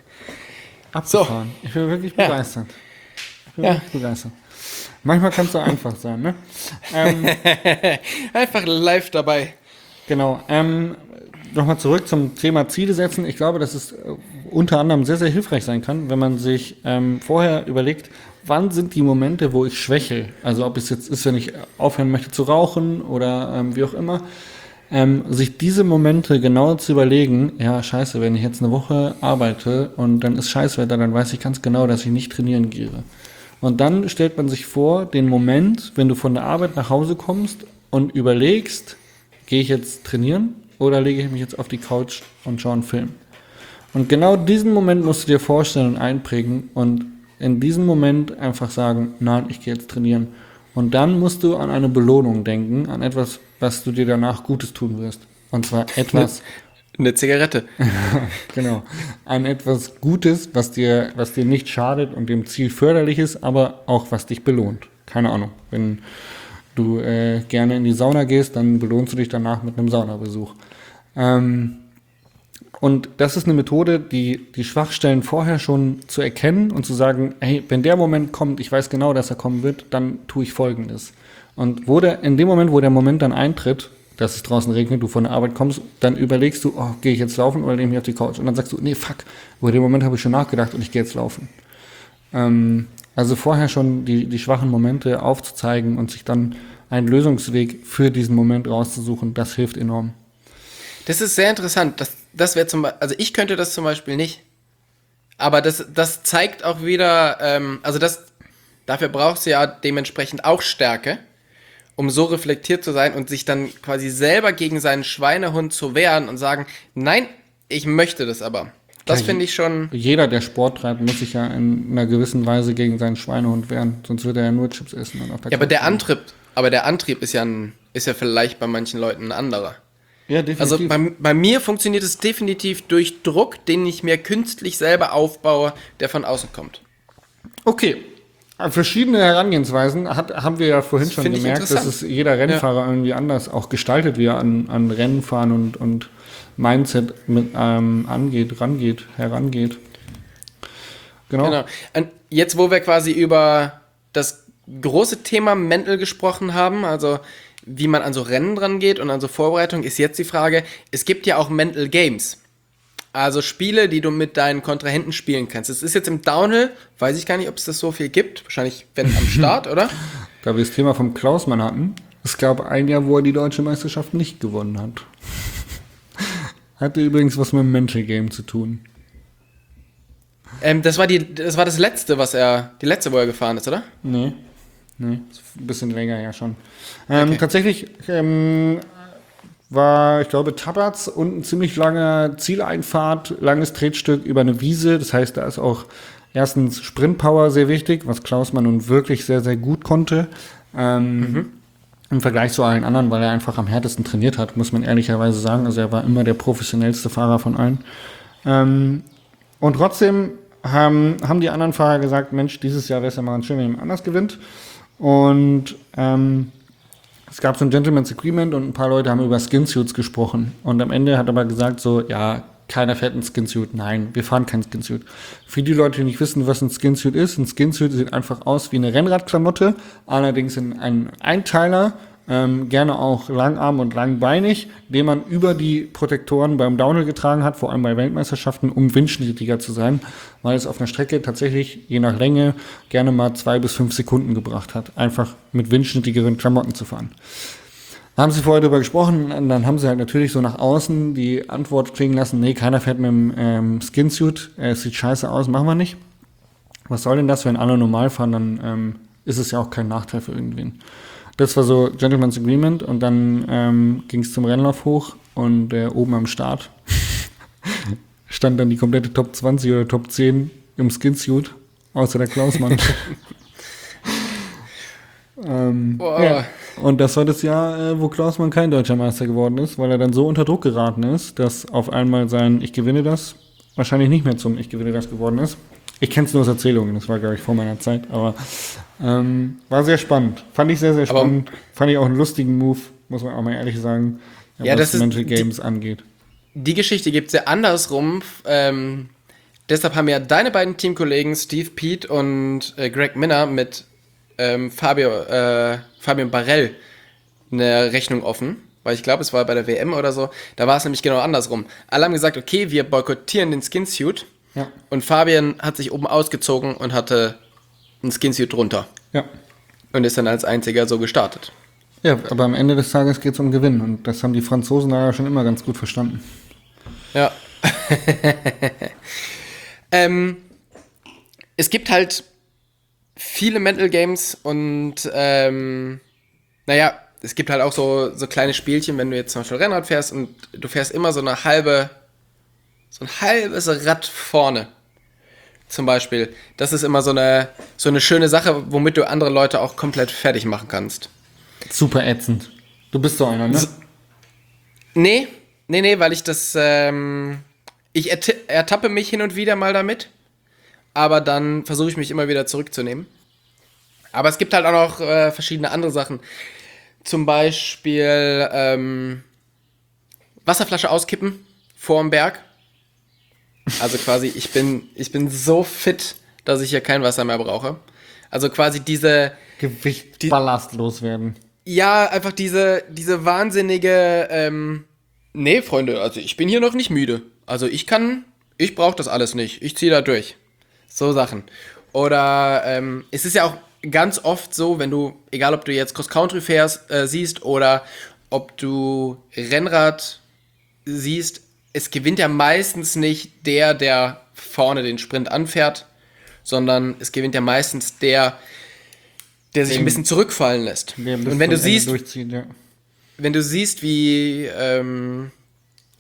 Abgefahren. Ich bin wirklich Ja. begeistert. Ich bin Ja. wirklich begeistert. Manchmal kann es so einfach sein, ne? Ähm, Einfach live dabei. genau. Ähm, Nochmal zurück zum Thema Ziele setzen. Ich glaube, dass es äh, unter anderem sehr, sehr hilfreich sein kann, wenn man sich ähm, vorher überlegt, wann sind die Momente, wo ich schwäche. Also ob es jetzt ist, wenn ich aufhören möchte zu rauchen oder ähm, wie auch immer. Ähm, sich diese Momente genau zu überlegen, ja, scheiße, wenn ich jetzt eine Woche arbeite und dann ist Scheißwetter, dann weiß ich ganz genau, dass ich nicht trainieren gehe. Und dann stellt man sich vor, den Moment, wenn du von der Arbeit nach Hause kommst und überlegst, gehe ich jetzt trainieren oder lege ich mich jetzt auf die Couch und schaue einen Film? Und genau diesen Moment musst du dir vorstellen und einprägen und in diesem Moment einfach sagen, nein, ich gehe jetzt trainieren. Und dann musst du an eine Belohnung denken, an etwas, was du dir danach Gutes tun wirst. Und zwar etwas, Eine Zigarette. genau, an etwas Gutes, was dir, was dir nicht schadet und dem Ziel förderlich ist, aber auch was dich belohnt. Keine Ahnung, wenn du äh, gerne in die Sauna gehst, dann belohnst du dich danach mit einem Saunabesuch. Ähm, und das ist eine Methode, die die Schwachstellen vorher schon zu erkennen und zu sagen, hey, wenn der Moment kommt, ich weiß genau, dass er kommen wird, dann tue ich Folgendes. Und wo der, in dem Moment, wo der Moment dann eintritt, dass es draußen regnet, du von der Arbeit kommst, dann überlegst du, oh, gehe ich jetzt laufen oder lege ich mich auf die Couch? Und dann sagst du, nee, fuck, über den Moment habe ich schon nachgedacht und ich gehe jetzt laufen. Ähm, also vorher schon die, die schwachen Momente aufzuzeigen und sich dann einen Lösungsweg für diesen Moment rauszusuchen, das hilft enorm. Das ist sehr interessant. Das, das wäre zum Beispiel, also ich könnte das zum Beispiel nicht. Aber das, das zeigt auch wieder, ähm, also das, dafür brauchst du ja dementsprechend auch Stärke, um so reflektiert zu sein und sich dann quasi selber gegen seinen Schweinehund zu wehren und sagen, nein, ich möchte das aber. Das Ja, finde ich schon. Jeder, der Sport treibt, muss sich ja in einer gewissen Weise gegen seinen Schweinehund wehren. Sonst würde er ja nur Chips essen. Und auf der Ja, aber Couch der liegen. Antrieb, aber der Antrieb ist ja ein, ist ja vielleicht bei manchen Leuten ein anderer. Ja, definitiv. Also bei, bei mir funktioniert es definitiv durch Druck, den ich mir künstlich selber aufbaue, der von außen kommt. Okay. Verschiedene Herangehensweisen hat, haben wir ja vorhin Das schon finde ich gemerkt, dass interessant. es jeder Rennfahrer irgendwie anders auch gestaltet, wie er an, an Rennen fahren und, und Mindset mit ähm, angeht, rangeht, herangeht. Genau. Genau. Und jetzt, wo wir quasi über das große Thema Mental gesprochen haben, also wie man an so Rennen dran geht und an so Vorbereitung, ist jetzt die Frage, es gibt ja auch Mental Games. Also Spiele, die du mit deinen Kontrahenten spielen kannst. Es ist jetzt im Downhill, weiß ich gar nicht, ob es das so viel gibt. Wahrscheinlich, wenn am Start, oder? Da wir das Thema vom Klausmann hatten, es gab ein Jahr, wo er die deutsche Meisterschaft nicht gewonnen hat. Hatte übrigens was mit dem Mental Game zu tun. Ähm, das war die, das war das letzte, was er, die letzte, wo er gefahren ist, oder? Nee, nee, ist ein bisschen länger ja schon. Ähm, Okay. Tatsächlich ähm, war, ich glaube, Tabatz und ein ziemlich langer Zieleinfahrt, langes Tretstück über eine Wiese. Das heißt, da ist auch erstens Sprintpower sehr wichtig, was Klausmann nun wirklich sehr, sehr gut konnte. Ähm, Mhm. Im Vergleich zu allen anderen, weil er einfach am härtesten trainiert hat, muss man ehrlicherweise sagen. Also er war immer der professionellste Fahrer von allen. Ähm, und trotzdem haben, haben die anderen Fahrer gesagt, Mensch, dieses Jahr wäre es ja mal ganz schön, wenn jemand anders gewinnt. Und ähm, es gab so ein Gentleman's Agreement und ein paar Leute haben über Skinsuits gesprochen. Und am Ende hat er aber gesagt so, ja, keiner fährt ein Skinsuit. Nein, wir fahren kein Skinsuit. Für die Leute, die nicht wissen, was ein Skinsuit ist, ein Skinsuit sieht einfach aus wie eine Rennradklamotte, allerdings in einen Einteiler, ähm, gerne auch langarm und langbeinig, den man über die Protektoren beim Downhill getragen hat, vor allem bei Weltmeisterschaften, um windschnittiger zu sein, weil es auf einer Strecke tatsächlich je nach Länge gerne mal zwei bis fünf Sekunden gebracht hat, einfach mit windschnittigeren Klamotten zu fahren. Da haben sie vorher darüber gesprochen und dann haben sie halt natürlich so nach außen die Antwort klingen lassen, nee, keiner fährt mit dem ähm, Skinsuit, äh, es sieht scheiße aus, machen wir nicht. Was soll denn das, wenn alle normal fahren, dann ähm, ist es ja auch kein Nachteil für irgendwen. Das war so Gentleman's Agreement und dann ähm, ging es zum Rennlauf hoch und äh, oben am Start stand dann die komplette Top zwanzig oder Top zehn im Skinsuit, außer der Klausmann. ähm, Boah. ja. Und das war das Jahr, äh, wo Klausmann kein deutscher Meister geworden ist, weil er dann so unter Druck geraten ist, dass auf einmal sein Ich gewinne das wahrscheinlich nicht mehr zum Ich gewinne das geworden ist. Ich kenne es nur aus Erzählungen, das war, glaube ich, vor meiner Zeit, aber ähm, war sehr spannend. Fand ich sehr, sehr Aber- spannend. Fand ich auch einen lustigen Move, muss man auch mal ehrlich sagen, Ja, was das ist- Mental die- Games angeht. Die Geschichte gibt es ja andersrum. Ähm, deshalb haben ja deine beiden Teamkollegen Steve Peat und äh, Greg Minner mit ähm, Fabio, äh, Fabian Barell eine Rechnung offen. Weil ich glaube, es war bei der W M oder so. Da war es nämlich genau andersrum. Alle haben gesagt, okay, wir boykottieren den Skinsuit. Ja. Und Fabian hat sich oben ausgezogen und hatte ein Skinsuit drunter. Ja. Und ist dann als einziger so gestartet. Ja, aber am Ende des Tages geht es um Gewinn und das haben die Franzosen da ja schon immer ganz gut verstanden. Ja. ähm, es gibt halt viele Mental Games und ähm, naja, es gibt halt auch so, so kleine Spielchen, wenn du jetzt zum Beispiel Rennrad fährst und du fährst immer so eine halbe, so ein halbes Rad vorne. Zum Beispiel. Das ist immer so eine, so eine schöne Sache, womit du andere Leute auch komplett fertig machen kannst. Super ätzend. Du bist so einer, ne? So- Nee, nee, nee, weil ich das, ähm, ich erti- ertappe mich hin und wieder mal damit, aber dann versuche ich mich immer wieder zurückzunehmen. Aber es gibt halt auch noch äh, verschiedene andere Sachen. Zum Beispiel ähm, Wasserflasche auskippen vorm Berg. Also quasi, ich bin, ich bin so fit, dass ich hier kein Wasser mehr brauche. Also quasi diese, Gewicht, Die- Ballast loswerden. ja, einfach diese, diese wahnsinnige, ähm, nee, Freunde, also ich bin hier noch nicht müde. Also ich kann, ich brauche das alles nicht. Ich ziehe da durch. So Sachen. Oder ähm, es ist ja auch ganz oft so, wenn du, egal ob du jetzt Cross-Country fährst, äh, siehst oder ob du Rennrad siehst, es gewinnt ja meistens nicht der, der vorne den Sprint anfährt, sondern es gewinnt ja meistens der, der sich Den- ein bisschen zurückfallen lässt. Der bis Und wenn du zum Ende siehst, durchzieht, ja. wenn du siehst, wie, ähm,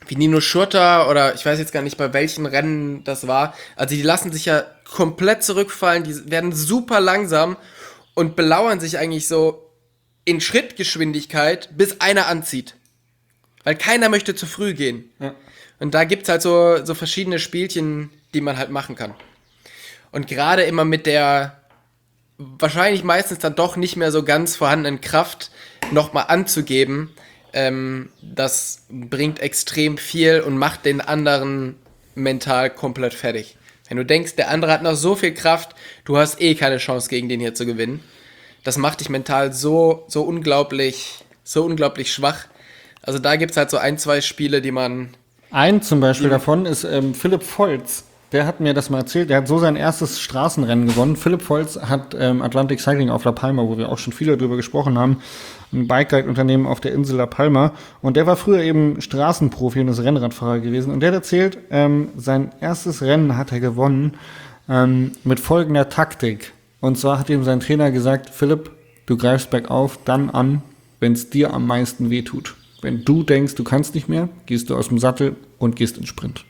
wie Nino Schurter oder ich weiß jetzt gar nicht, bei welchen Rennen das war. Also die lassen sich ja komplett zurückfallen, die werden super langsam und belauern sich eigentlich so in Schrittgeschwindigkeit, bis einer anzieht. Weil keiner möchte zu früh gehen. Ja. Und da gibt's halt so, so verschiedene Spielchen, die man halt machen kann. Und gerade immer mit der wahrscheinlich meistens dann doch nicht mehr so ganz vorhandenen Kraft nochmal anzugeben, ähm, das bringt extrem viel und macht den anderen mental komplett fertig. Wenn du denkst, der andere hat noch so viel Kraft, du hast eh keine Chance gegen den hier zu gewinnen. Das macht dich mental so, so unglaublich, so unglaublich schwach. Also da gibt's halt so ein, zwei Spiele, die man... Ein zum Beispiel davon ist ähm, Philipp Volz. Der hat mir das mal erzählt. Der hat so sein erstes Straßenrennen gewonnen. Philipp Volz hat ähm, Atlantic Cycling auf La Palma, wo wir auch schon viele drüber gesprochen haben, ein Bike-Guide-Unternehmen auf der Insel La Palma. Und der war früher eben Straßenprofi und ist Rennradfahrer gewesen. Und der hat erzählt, ähm, sein erstes Rennen hat er gewonnen ähm, mit folgender Taktik. Und zwar hat ihm sein Trainer gesagt, Philipp, du greifst bergauf dann an, wenn es dir am meisten wehtut. Wenn du denkst, du kannst nicht mehr, gehst du aus dem Sattel und gehst in Sprint.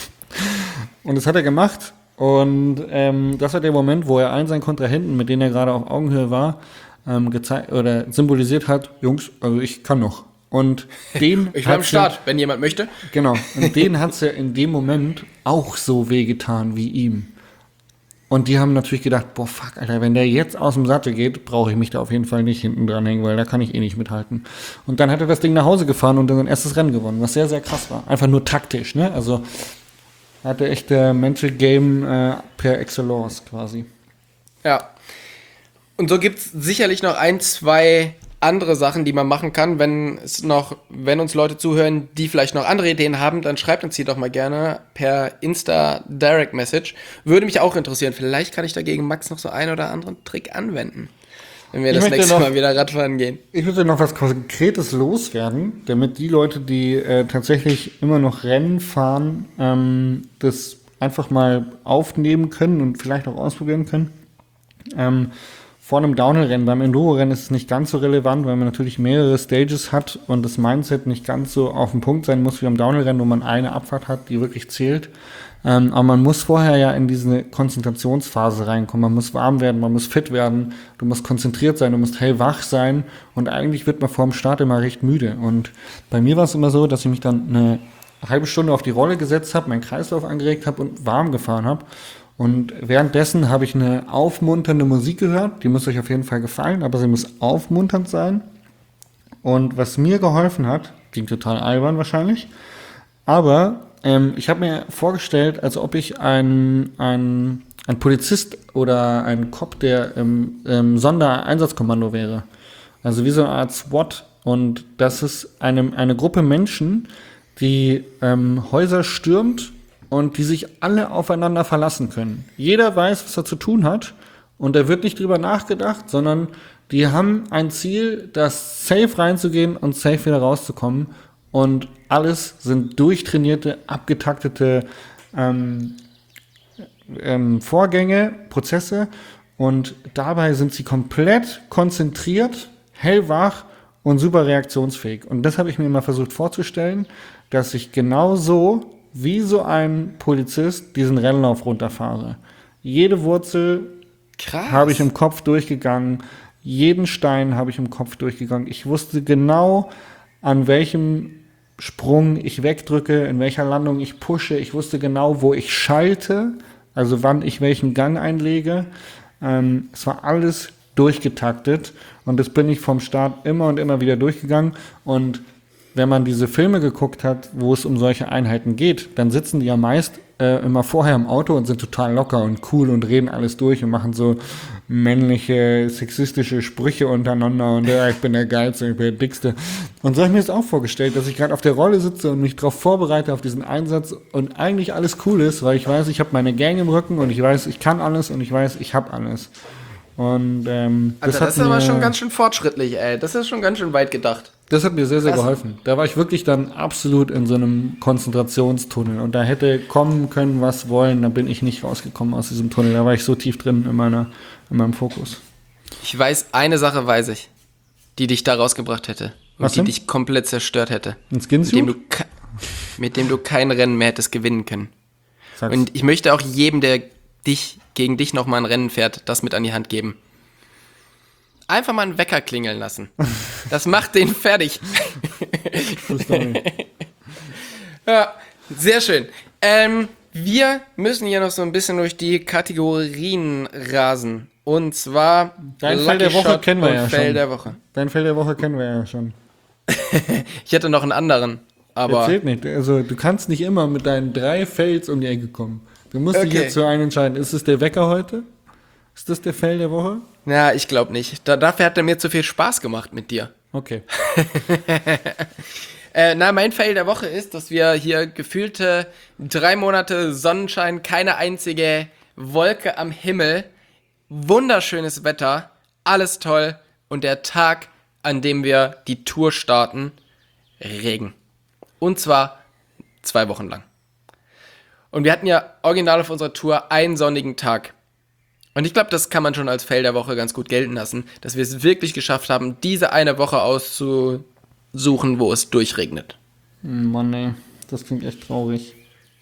Und das hat er gemacht. Und ähm, das war der Moment, wo er allen seinen Kontrahenten, mit denen er gerade auf Augenhöhe war, ähm, gezeigt oder symbolisiert hat, Jungs, also ich kann noch. Und den ich war am Start, wenn jemand möchte. Genau. Und denen hat's ja in dem Moment auch so wehgetan wie ihm. Und die haben natürlich gedacht, boah, fuck, Alter, wenn der jetzt aus dem Sattel geht, brauche ich mich da auf jeden Fall nicht hinten dran hängen, weil da kann ich eh nicht mithalten. Und dann hat er das Ding nach Hause gefahren und dann sein erstes Rennen gewonnen, was sehr, sehr krass war. Einfach nur taktisch, ne? Also hatte echt der Mental Game äh, per Excellence quasi. Ja. Und so gibt's sicherlich noch ein, zwei andere Sachen, die man machen kann. Wenn es noch, wenn uns Leute zuhören, die vielleicht noch andere Ideen haben, dann schreibt uns die doch mal gerne per Insta Direct Message. Würde mich auch interessieren. Vielleicht kann ich dagegen Max noch so einen oder anderen Trick anwenden, wenn wir Ich das nächste noch, Mal wieder Radfahren gehen. Ich würde noch was Konkretes loswerden, damit die Leute, die äh, tatsächlich immer noch Rennen fahren, ähm, das einfach mal aufnehmen können und vielleicht auch ausprobieren können. Ähm, Vor einem Downhill-Rennen, beim Enduro-Rennen ist es nicht ganz so relevant, weil man natürlich mehrere Stages hat und das Mindset nicht ganz so auf den Punkt sein muss wie am Downhill-Rennen, wo man eine Abfahrt hat, die wirklich zählt. Ähm, aber man muss vorher ja in diese Konzentrationsphase reinkommen. Man muss warm werden, man muss fit werden, du musst konzentriert sein, du musst hellwach sein und eigentlich wird man vor dem Start immer recht müde. Und bei mir war es immer so, dass ich mich dann eine halbe Stunde auf die Rolle gesetzt habe, meinen Kreislauf angeregt habe und warm gefahren habe. Und währenddessen habe ich eine aufmunternde Musik gehört, die muss euch auf jeden Fall gefallen, aber sie muss aufmunternd sein. Und was mir geholfen hat, klingt total albern wahrscheinlich, aber ähm, ich habe mir vorgestellt, als ob ich ein, ein, ein Polizist oder ein Cop, der im, im Sondereinsatzkommando wäre. Also wie so eine Art SWAT. Und das ist eine, eine Gruppe Menschen, die ähm, Häuser stürmt und die sich alle aufeinander verlassen können. Jeder weiß, was er zu tun hat und da wird nicht drüber nachgedacht, sondern die haben ein Ziel, das safe reinzugehen und safe wieder rauszukommen und alles sind durchtrainierte, abgetaktete ähm, ähm, Vorgänge, Prozesse und dabei sind sie komplett konzentriert, hellwach und super reaktionsfähig. Und das habe ich mir immer versucht vorzustellen, dass ich genau so wie so ein Polizist diesen Rennlauf runterfahre. Jede Wurzel habe ich im Kopf durchgegangen, jeden Stein habe ich im Kopf durchgegangen. Ich wusste genau, an welchem Sprung ich wegdrücke, in welcher Landung ich pushe. Ich wusste genau, wo ich schalte, also wann ich welchen Gang einlege. Ähm, es war alles durchgetaktet und das bin ich vom Start immer und immer wieder durchgegangen. Und wenn man diese Filme geguckt hat, wo es um solche Einheiten geht, dann sitzen die ja meist äh, immer vorher im Auto und sind total locker und cool und reden alles durch und machen so männliche, sexistische Sprüche untereinander und ja, ich bin der Geilste, ich bin der Dickste. Und so habe ich mir das auch vorgestellt, dass ich gerade auf der Rolle sitze und mich darauf vorbereite, auf diesen Einsatz und eigentlich alles cool ist, weil ich weiß, ich habe meine Gang im Rücken und ich weiß, ich kann alles und ich weiß, ich habe alles. Und ähm, das, Alter, das hat ist aber mir, schon ganz schön fortschrittlich, ey. Das ist schon ganz schön weit gedacht. Das hat mir sehr, sehr Krass. geholfen. Da war ich wirklich dann absolut in so einem Konzentrationstunnel. Und da hätte kommen können, was wollen. Da bin ich nicht rausgekommen aus diesem Tunnel. Da war ich so tief drin in, meiner, in meinem Fokus. Ich weiß, eine Sache weiß ich, die dich da rausgebracht hätte. Und Was die denn? dich komplett zerstört hätte. Ein Skinsuit? Indem du ka- mit dem du kein Rennen mehr hättest gewinnen können. Sag's. Und ich möchte auch jedem, der dich gegen dich nochmal ein Rennen fährt, das mit an die Hand geben. Einfach mal einen Wecker klingeln lassen. Das macht den fertig. Ja, sehr schön. Ähm, wir müssen hier noch so ein bisschen durch die Kategorien rasen. Und zwar Dein Fell der Woche kennen wir ja Fell schon. der Woche. Dein Fell der Woche kennen wir ja schon. Ich hätte noch einen anderen, aber Erzählt nicht. Also du kannst nicht immer mit deinen drei Fails um die Ecke kommen. Du musst dich Okay. jetzt für einen entscheiden. Ist es der Wecker heute? Ist das der Fell der Woche? na, ich glaube nicht. Da, dafür hat er mir zu viel Spaß gemacht mit dir. Okay. Äh, na, mein Fail der Woche ist, dass wir hier gefühlte drei Monate Sonnenschein, keine einzige Wolke am Himmel, wunderschönes Wetter, alles toll und der Tag, an dem wir die Tour starten, Regen. Und zwar zwei Wochen lang. Und wir hatten ja original auf unserer Tour einen sonnigen Tag. Und ich glaube, das kann man schon als Fail der Woche ganz gut gelten lassen, dass wir es wirklich geschafft haben, diese eine Woche auszusuchen, wo es durchregnet. Mann, ey. Das klingt echt traurig.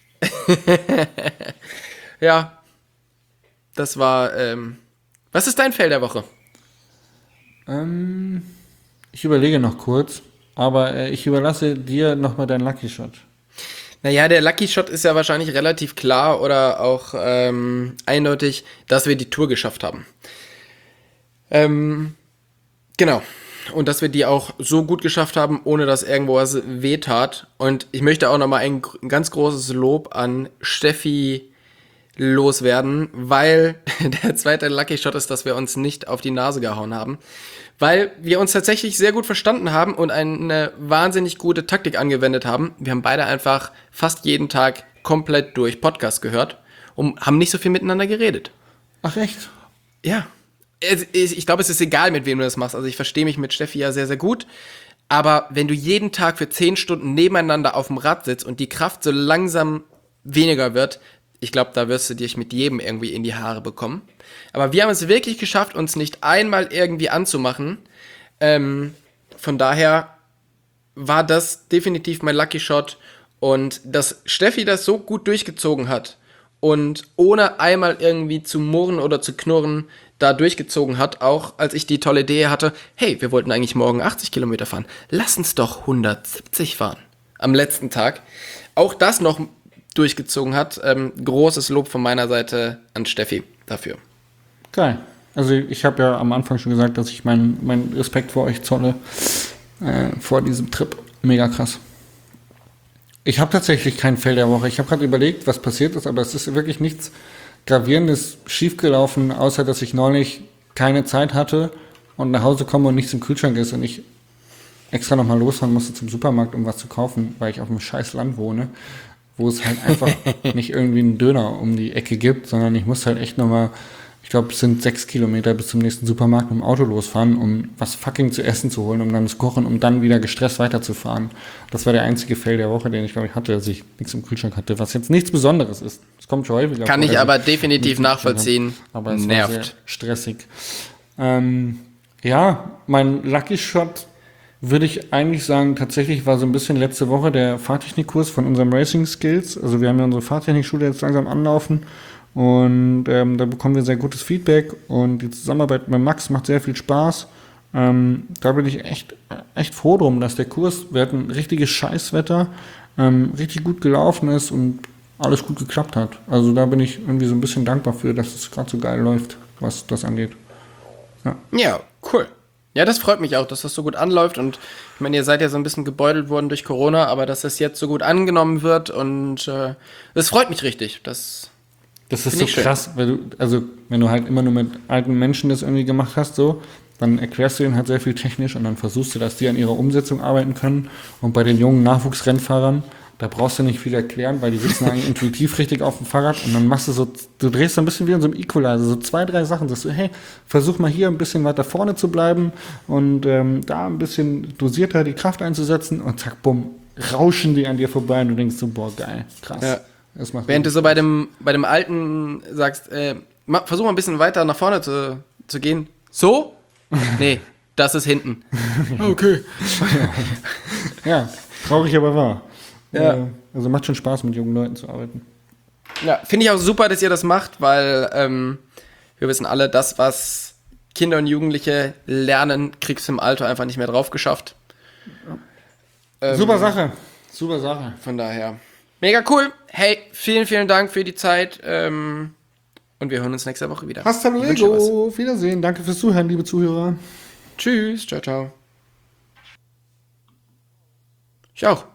Ja, das war, ähm, was ist dein Fail der Woche? Ähm, ich überlege noch kurz, aber äh, ich überlasse dir nochmal deinen Lucky Shot. Naja, der Lucky Shot ist ja wahrscheinlich relativ klar oder auch ähm, eindeutig, dass wir die Tour geschafft haben. Ähm, genau. Und dass wir die auch so gut geschafft haben, ohne dass irgendwo was wehtat. Und ich möchte auch nochmal ein, ein ganz großes Lob an Steffi loswerden, weil der zweite Lucky Shot ist, dass wir uns nicht auf die Nase gehauen haben. Weil wir uns tatsächlich sehr gut verstanden haben und eine wahnsinnig gute Taktik angewendet haben. Wir haben beide einfach fast jeden Tag komplett durch Podcast gehört und haben nicht so viel miteinander geredet. Ach echt? Ja. Es- Ich ich glaube, es ist egal, mit wem du das machst. Also ich verstehe mich mit Steffi ja sehr, sehr gut. Aber wenn du jeden Tag für zehn Stunden nebeneinander auf dem Rad sitzt und die Kraft so langsam weniger wird, ich glaube, da wirst du dich mit jedem irgendwie in die Haare bekommen. Aber wir haben es wirklich geschafft, uns nicht einmal irgendwie anzumachen. Ähm, von daher war das definitiv mein Lucky Shot. Und dass Steffi das so gut durchgezogen hat und ohne einmal irgendwie zu murren oder zu knurren da durchgezogen hat, auch als ich die tolle Idee hatte, hey, wir wollten eigentlich morgen achtzig Kilometer fahren, lass uns doch hundertsiebzig fahren am letzten Tag. Auch das noch durchgezogen hat. Ähm, großes Lob von meiner Seite an Steffi dafür. Geil. Also ich habe ja am Anfang schon gesagt, dass ich meinen mein Respekt vor euch zolle, äh, vor diesem Trip. Mega krass. Ich habe tatsächlich keinen Fail der Woche. Ich habe gerade überlegt, was passiert ist, aber es ist wirklich nichts Gravierendes schiefgelaufen, außer dass ich neulich keine Zeit hatte und nach Hause komme und nichts im Kühlschrank ist und ich extra nochmal losfahren musste zum Supermarkt, um was zu kaufen, weil ich auf einem scheiß Land wohne, wo es halt einfach nicht irgendwie einen Döner um die Ecke gibt, sondern ich muss halt echt nochmal, ich glaube, es sind sechs Kilometer bis zum nächsten Supermarkt mit dem Auto losfahren, um was fucking zu essen zu holen, um dann zu kochen, um dann wieder gestresst weiterzufahren. Das war der einzige Fail der Woche, den ich, glaube ich, hatte, dass ich nichts im Kühlschrank hatte, was jetzt nichts Besonderes ist. Das kommt schon häufiger Kann vor, ich dass aber ich definitiv nichts im Kühlschrank nachvollziehen. habe. Aber es war sehr Nervt. stressig. Ähm, ja, mein Lucky Shot würde ich eigentlich sagen, tatsächlich war so ein bisschen letzte Woche der Fahrtechnikkurs von unserem Racing Skills. Also wir haben ja unsere Fahrtechnikschule jetzt langsam anlaufen und ähm, da bekommen wir sehr gutes Feedback und die Zusammenarbeit mit Max macht sehr viel Spaß. Ähm, da bin ich echt, echt froh drum, dass der Kurs, wir hatten richtiges Scheißwetter, ähm, richtig gut gelaufen ist und alles gut geklappt hat. Also da bin ich irgendwie so ein bisschen dankbar für, dass es gerade so geil läuft, was das angeht. Ja, cool. Ja, das freut mich auch, dass das so gut anläuft und ich meine, ihr seid ja so ein bisschen gebeutelt worden durch Corona, aber dass das jetzt so gut angenommen wird und äh, das freut mich richtig. Das Das ist Find so ich schön. krass, weil du, also wenn du halt immer nur mit alten Menschen das irgendwie gemacht hast, so, dann erklärst du ihnen halt sehr viel technisch und dann versuchst du, dass die an ihrer Umsetzung arbeiten können. Und bei den jungen Nachwuchsrennfahrern, da brauchst du nicht viel erklären, weil die sitzen eigentlich intuitiv richtig auf dem Fahrrad und dann machst du so, du drehst so ein bisschen wie in so einem Equalizer, so zwei, drei Sachen, sagst du, hey, versuch mal hier ein bisschen weiter vorne zu bleiben und ähm, da ein bisschen dosierter die Kraft einzusetzen und zack, bumm, rauschen die an dir vorbei und du denkst so, boah, geil, krass. Ja. Das macht Während du richtig so bei Spaß. dem, bei dem Alten sagst, äh, ma, versuch mal ein bisschen weiter nach vorne zu, zu gehen. So? Nee, das ist hinten. Okay. Ja, traurig, aber wahr. Ja. Äh, also macht schon Spaß, mit jungen Leuten zu arbeiten. Ja, finde ich auch super, dass ihr das macht, weil ähm, wir wissen alle, das, was Kinder und Jugendliche lernen, kriegst du im Alter einfach nicht mehr drauf geschafft. Ähm, Super Sache. Super Sache. Von daher. Mega cool. Hey, vielen, vielen Dank für die Zeit. Ähm, und wir hören uns nächste Woche wieder. Hasta Ich wünsche dir was. luego. Auf Wiedersehen. Danke fürs Zuhören, liebe Zuhörer. Tschüss. Ciao, ciao. Ich auch.